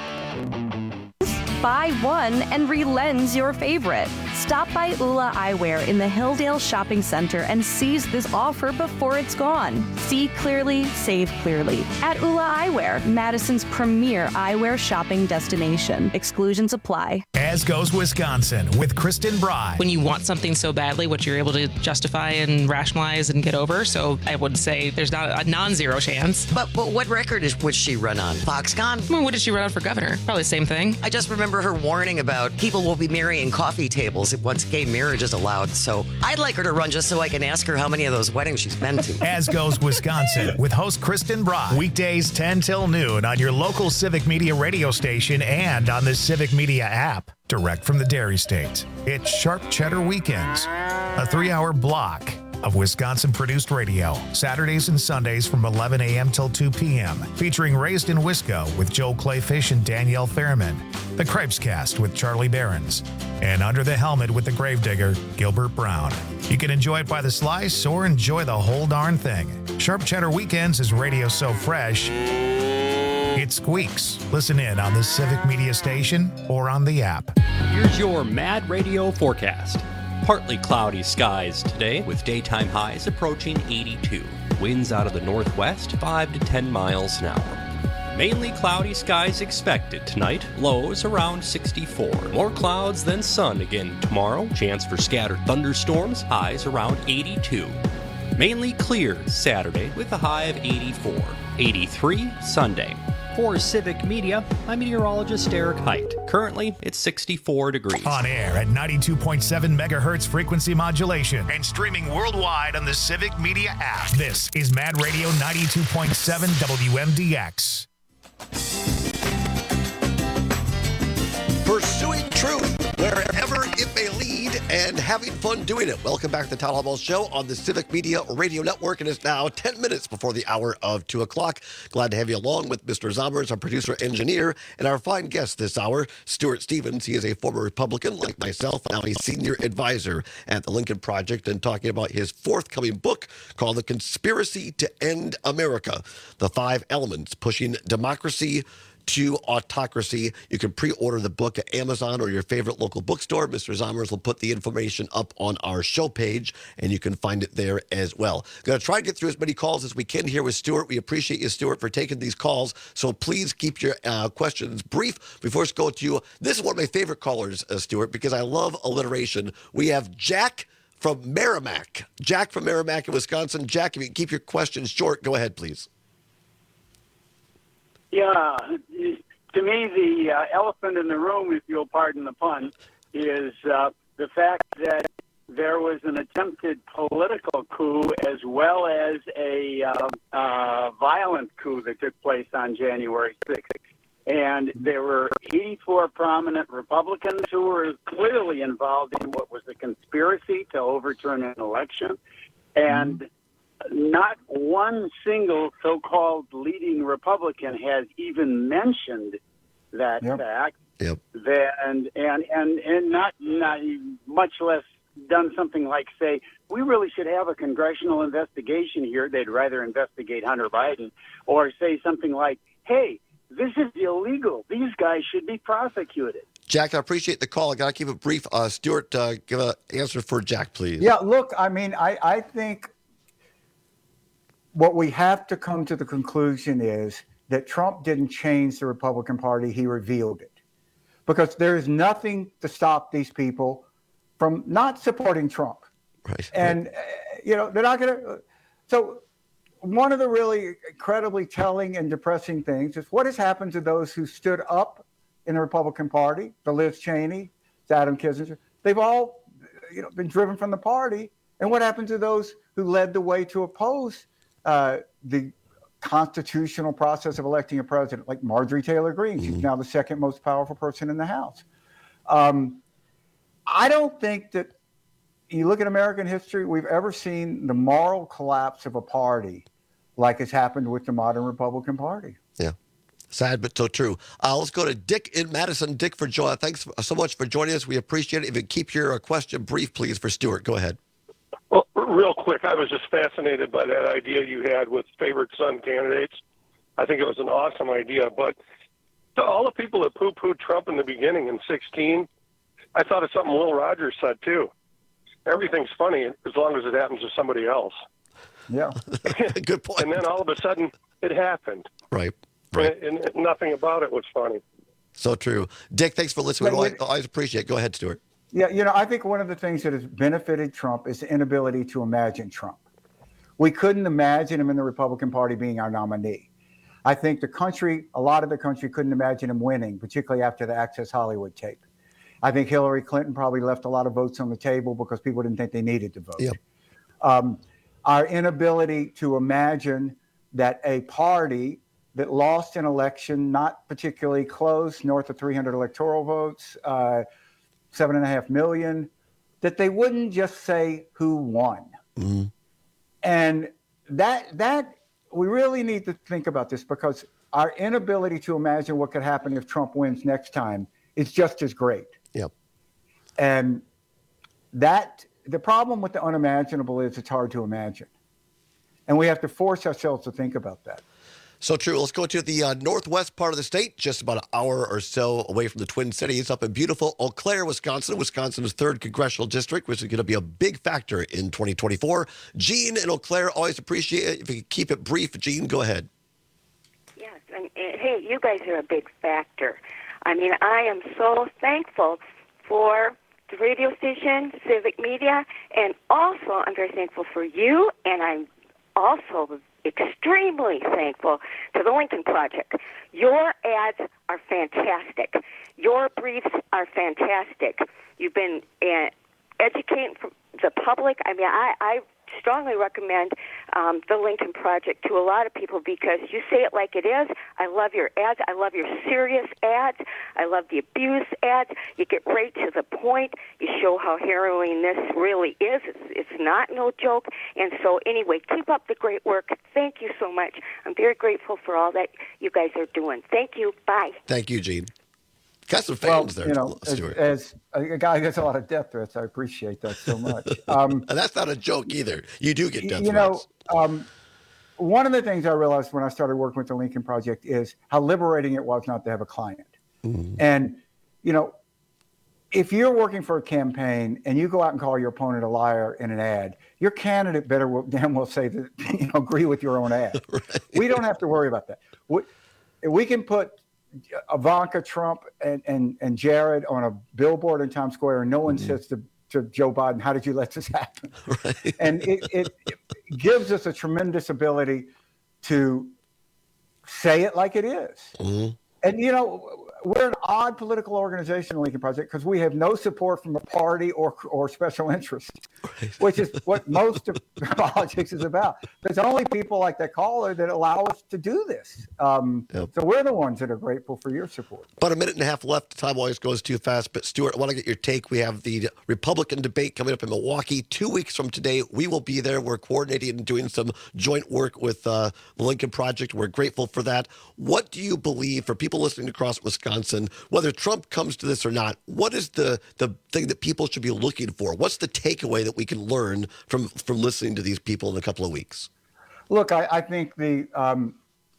Buy one and re-lens your favorite. Stop by Ula Eyewear in the Hilldale Shopping Center and seize this offer before it's gone. See clearly, save clearly. At Ula Eyewear, Madison's premier eyewear shopping destination. Exclusions apply. As goes Wisconsin with Kristen Bry. When you want something so badly, what you're able to justify and rationalize and get over. So I would say there's not a non-zero chance. But, but what record is would she run on? Foxconn? Well, what did she run on for governor? Probably the same thing. I just remember her warning about people will be marrying coffee tables once gay marriage is allowed. So I'd like her to run just so I can ask her how many of those weddings she's been to. As goes Wisconsin with host Kristen Bry. Weekdays ten till noon on your local Civic Media radio station and on the Civic Media app. Direct from the Dairy State. It's Sharp Cheddar Weekends, a three-hour block of Wisconsin-produced radio, Saturdays and Sundays from eleven a.m. till two p.m., featuring Raised in Wisco with Joel Clayfish and Danielle Fairman, The Crepescast with Charlie Behrens, and Under the Helmet with the Gravedigger, Gilbert Brown. You can enjoy it by the slice or enjoy the whole darn thing. Sharp Cheddar Weekends is radio so fresh, it squeaks. Listen in on the Civic Media station or on the app. Here's your Mad Radio forecast. Partly cloudy skies today with daytime highs approaching eighty-two. Winds out of the northwest, five to ten miles an hour. Mainly cloudy skies expected tonight, lows around sixty-four. More clouds than sun again tomorrow. Chance for scattered thunderstorms, highs around eighty-two. Mainly clear Saturday with a high of eighty-four. eighty-three Sunday. For Civic Media, I'm meteorologist Eric Height. Currently, it's sixty-four degrees. On air at ninety-two point seven megahertz frequency modulation and streaming worldwide on the Civic Media app. This is Mad Radio ninety-two point seven W M D X. Pursuing truth wherever it may lead and having fun doing it. Welcome back to the Town Hall Ball Show on the Civic Media Radio Network. It is now ten minutes before the hour of two o'clock. Glad to have you along with Mister Zommers, our producer engineer, and our fine guest this hour, Stuart Stevens. He is a former Republican like myself, now a senior advisor at the Lincoln Project, and talking about his forthcoming book called The Conspiracy to End America, The Five Elements Pushing Democracy to Autocracy. You can pre-order the book at Amazon or your favorite local bookstore. Mister Zommers will put the information up on our show page, and you can find it there as well. Going to try and get through as many calls as we can here with Stuart. We appreciate you, Stuart, for taking these calls, so please keep your uh, questions brief. Before we go to you, this is one of my favorite callers, uh, Stuart, because I love alliteration. We have Jack from Merrimack. Jack from Merrimack in Wisconsin. Jack, if you can keep your questions short, go ahead, please. Yeah, to me, the uh, elephant in the room, if you'll pardon the pun, is uh, the fact that there was an attempted political coup as well as a uh, uh, violent coup that took place on January sixth. And there were eighty-four prominent Republicans who were clearly involved in what was a conspiracy to overturn an election. And not one single so-called leading Republican has even mentioned that Yep. fact. Yep. That, and, and, and, and not, not much less done something like say, we really should have a congressional investigation here. They'd rather investigate Hunter Biden, or say something like, hey, this is illegal. These guys should be prosecuted. Jack, I appreciate the call. I got to keep it brief. Uh, Stuart, uh, give an answer for Jack, please. Yeah, look, I mean, I, I think what we have to come to the conclusion is that Trump didn't change the Republican Party, he revealed it. Because there is nothing to stop these people from not supporting Trump. Right. And, right. Uh, you know, they're not going to. So one of the really incredibly telling and depressing things is what has happened to those who stood up in the Republican Party, the Liz Cheney, the Adam Kinzinger. They've all, you know, been driven from the party. And what happened to those who led the way to oppose uh, the constitutional process of electing a president, like Marjorie Taylor Greene? She's now the second most powerful person in the House. Um, I don't think that you look at American history, we've ever seen the moral collapse of a party like has happened with the modern Republican Party. Yeah. Sad, but so true. Uh, let's go to Dick in Madison. Dick, for joy. Thanks so much for joining us. We appreciate it. If you keep your uh, question brief, please, for Stuart. Go ahead. Well, real quick, I was just fascinated by that idea you had with favorite son candidates. I think it was an awesome idea. But to all the people that poo-pooed Trump in the beginning in sixteen, I thought of something Will Rogers said, too. Everything's funny as long as it happens to somebody else. Yeah. Good point. And then all of a sudden, it happened. Right. Right. And, and nothing about it was funny. So true. Dick, thanks for listening. But, I always appreciate it. Go ahead, Stuart. Yeah, you know, I think one of the things that has benefited Trump is the inability to imagine Trump. We couldn't imagine him in the Republican Party being our nominee. I think the country, a lot of the country couldn't imagine him winning, particularly after the Access Hollywood tape. I think Hillary Clinton probably left a lot of votes on the table because people didn't think they needed to vote. Yep. Um, our inability to imagine that a party that lost an election not particularly close, north of three hundred electoral votes, uh, seven and a half million, that they wouldn't just say who won. Mm-hmm. And that that we really need to think about this, because our inability to imagine what could happen if Trump wins next time is just as great. Yep. And that the problem with the unimaginable is it's hard to imagine. And we have to force ourselves to think about that. So true. Let's go to the uh, northwest part of the state, just about an hour or so away from the Twin Cities, up in beautiful Eau Claire, Wisconsin, Wisconsin's third congressional district, which is going to be a big factor in twenty twenty-four. Gene in Eau Claire, always appreciate it. If you could keep it brief, Gene, go ahead. Yes, and, and hey, you guys are a big factor. I mean, I am so thankful for the radio station, Civic Media, and also I'm very thankful for you, and I'm also extremely thankful to the Lincoln Project. Your ads are fantastic. Your briefs are fantastic. You've been uh, educating the public. I mean, I, I strongly recommend um, the Lincoln Project to a lot of people because you say it like it is. I love your ads. I love your serious ads. I love the abuse ads. You get right to the point. You show how harrowing this really is. It's, it's not no joke. And so anyway, keep up the great work. Thank you so much. I'm very grateful for all that you guys are doing. Thank you. Bye. Thank you, Gene. Got some Well, fans there, you know, as, Stuart. as a guy who gets a lot of death threats, I appreciate that so much. Um, and that's not a joke either. You do get death you threats. know, um, one of the things I realized when I started working with the Lincoln Project is how liberating it was not to have a client. Mm-hmm. And, you know, if you're working for a campaign and you go out and call your opponent a liar in an ad, your candidate better will, damn well say that, you know, agree with your own ad. Right. We don't have to worry about that. We, we can put Ivanka Trump and, and, and Jared on a billboard in Times Square, and no one mm-hmm. says to, to Joe Biden, how did you let this happen? Right. And it, it, it gives us a tremendous ability to say it like it is. Mm-hmm. And, you know, we're an odd political organization, Lincoln Project, because we have no support from a party or or special interest, right. which is what most of politics is about. There's only people like that caller that allow us to do this. Um, yep. So we're the ones that are grateful for your support. About a minute and a half left. Time always goes too fast. But, Stuart, I want to get your take. We have the Republican debate coming up in Milwaukee. Two weeks from today, we will be there. We're coordinating and doing some joint work with uh, the Lincoln Project. We're grateful for that. What do you believe, for people listening across Wisconsin, whether Trump comes to this or not, what is the, the thing that people should be looking for? What's the takeaway that we can learn from, from listening to these people in a couple of weeks? Look, I, I think the, um,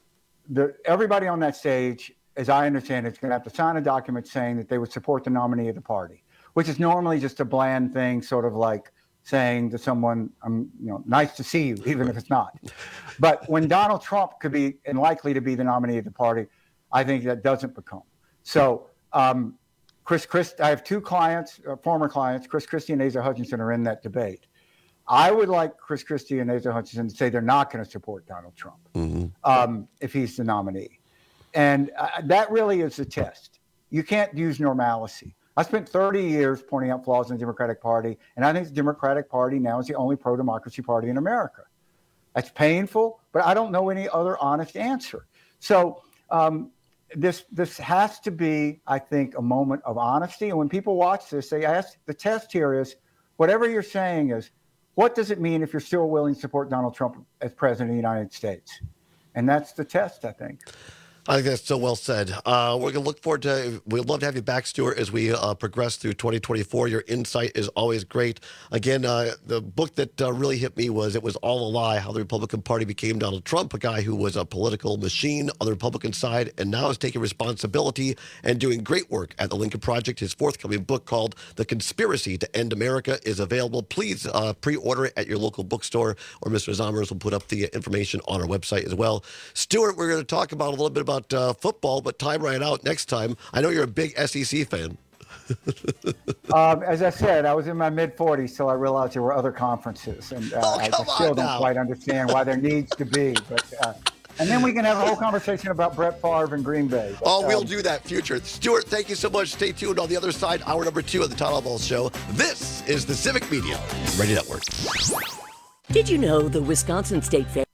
the everybody on that stage, as I understand it, is going to have to sign a document saying that they would support the nominee of the party, which is normally just a bland thing, sort of like saying to someone, "I'm, you know, nice to see you," even if it's not. But when Donald Trump could be and likely to be the nominee of the party, I think that doesn't become. So, um, Chris Christie, I have two clients, uh, former clients, Chris Christie and Asa Hutchinson, are in that debate. I would like Chris Christie and Asa Hutchinson to say they're not going to support Donald Trump mm-hmm. um, if he's the nominee. And uh, that really is the test. You can't use normalcy. I spent thirty years pointing out flaws in the Democratic Party, and I think the Democratic Party now is the only pro-democracy party in America. That's painful, but I don't know any other honest answer. So, um, This this has to be, I think, a moment of honesty. And when people watch this, they ask, the test here is, whatever you're saying is, what does it mean if you're still willing to support Donald Trump as president of the United States? And that's the test, I think. I think that's so well said. Uh, we're going to look forward to, we'd love to have you back, Stuart, as we uh, progress through twenty twenty-four. Your insight is always great. Again, uh, the book that uh, really hit me was It Was All a Lie, How the Republican Party Became Donald Trump, a guy who was a political machine on the Republican side and now is taking responsibility and doing great work at the Lincoln Project. His forthcoming book called The Conspiracy to End America is available. Please uh, pre-order it at your local bookstore, or Mister Zomers will put up the information on our website as well. Stuart, we're going to talk about a little bit about Uh, football, but time ran out next time. I know you're a big S E C fan. um, as I said, I was in my mid forties till I realized there were other conferences, and uh, oh, I, I still don't now. quite understand why there needs to be. But uh, and then we can have a whole conversation about Brett Favre and Green Bay. But, oh, we'll um, do that future. Stuart, thank you so much. Stay tuned on the other side. Hour number two of the Todd Ball Show. This is the Civic Media Radio Network. Did you know the Wisconsin State Fair?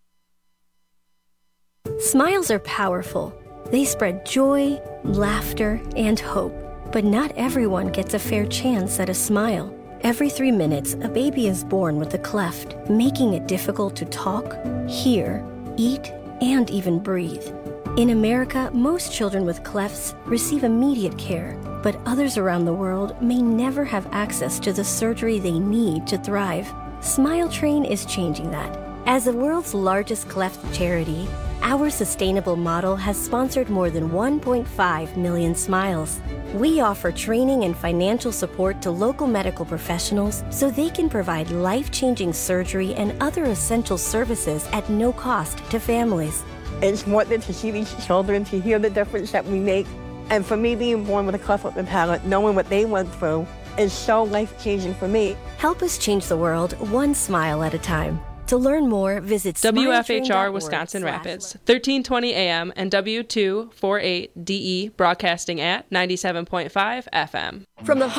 Smiles are powerful. They spread joy, laughter, and hope. But not everyone gets a fair chance at a smile. Every three minutes, a baby is born with a cleft, making it difficult to talk, hear, eat, and even breathe. In America, most children with clefts receive immediate care, but others around the world may never have access to the surgery they need to thrive. Smile Train is changing that. As the world's largest cleft charity, Our sustainable model has sponsored more than one point five million smiles. We offer training and financial support to local medical professionals so they can provide life-changing surgery and other essential services at no cost to families. It's worth it to see these children, to hear the difference that we make. And for me, being born with a cleft lip and palate, knowing what they went through, is so life-changing for me. Help us change the world one smile at a time. To learn more, visit W F H R Wisconsin Rapids, thirteen twenty A M and W two forty-eight D E, broadcasting at ninety-seven point five F M. From the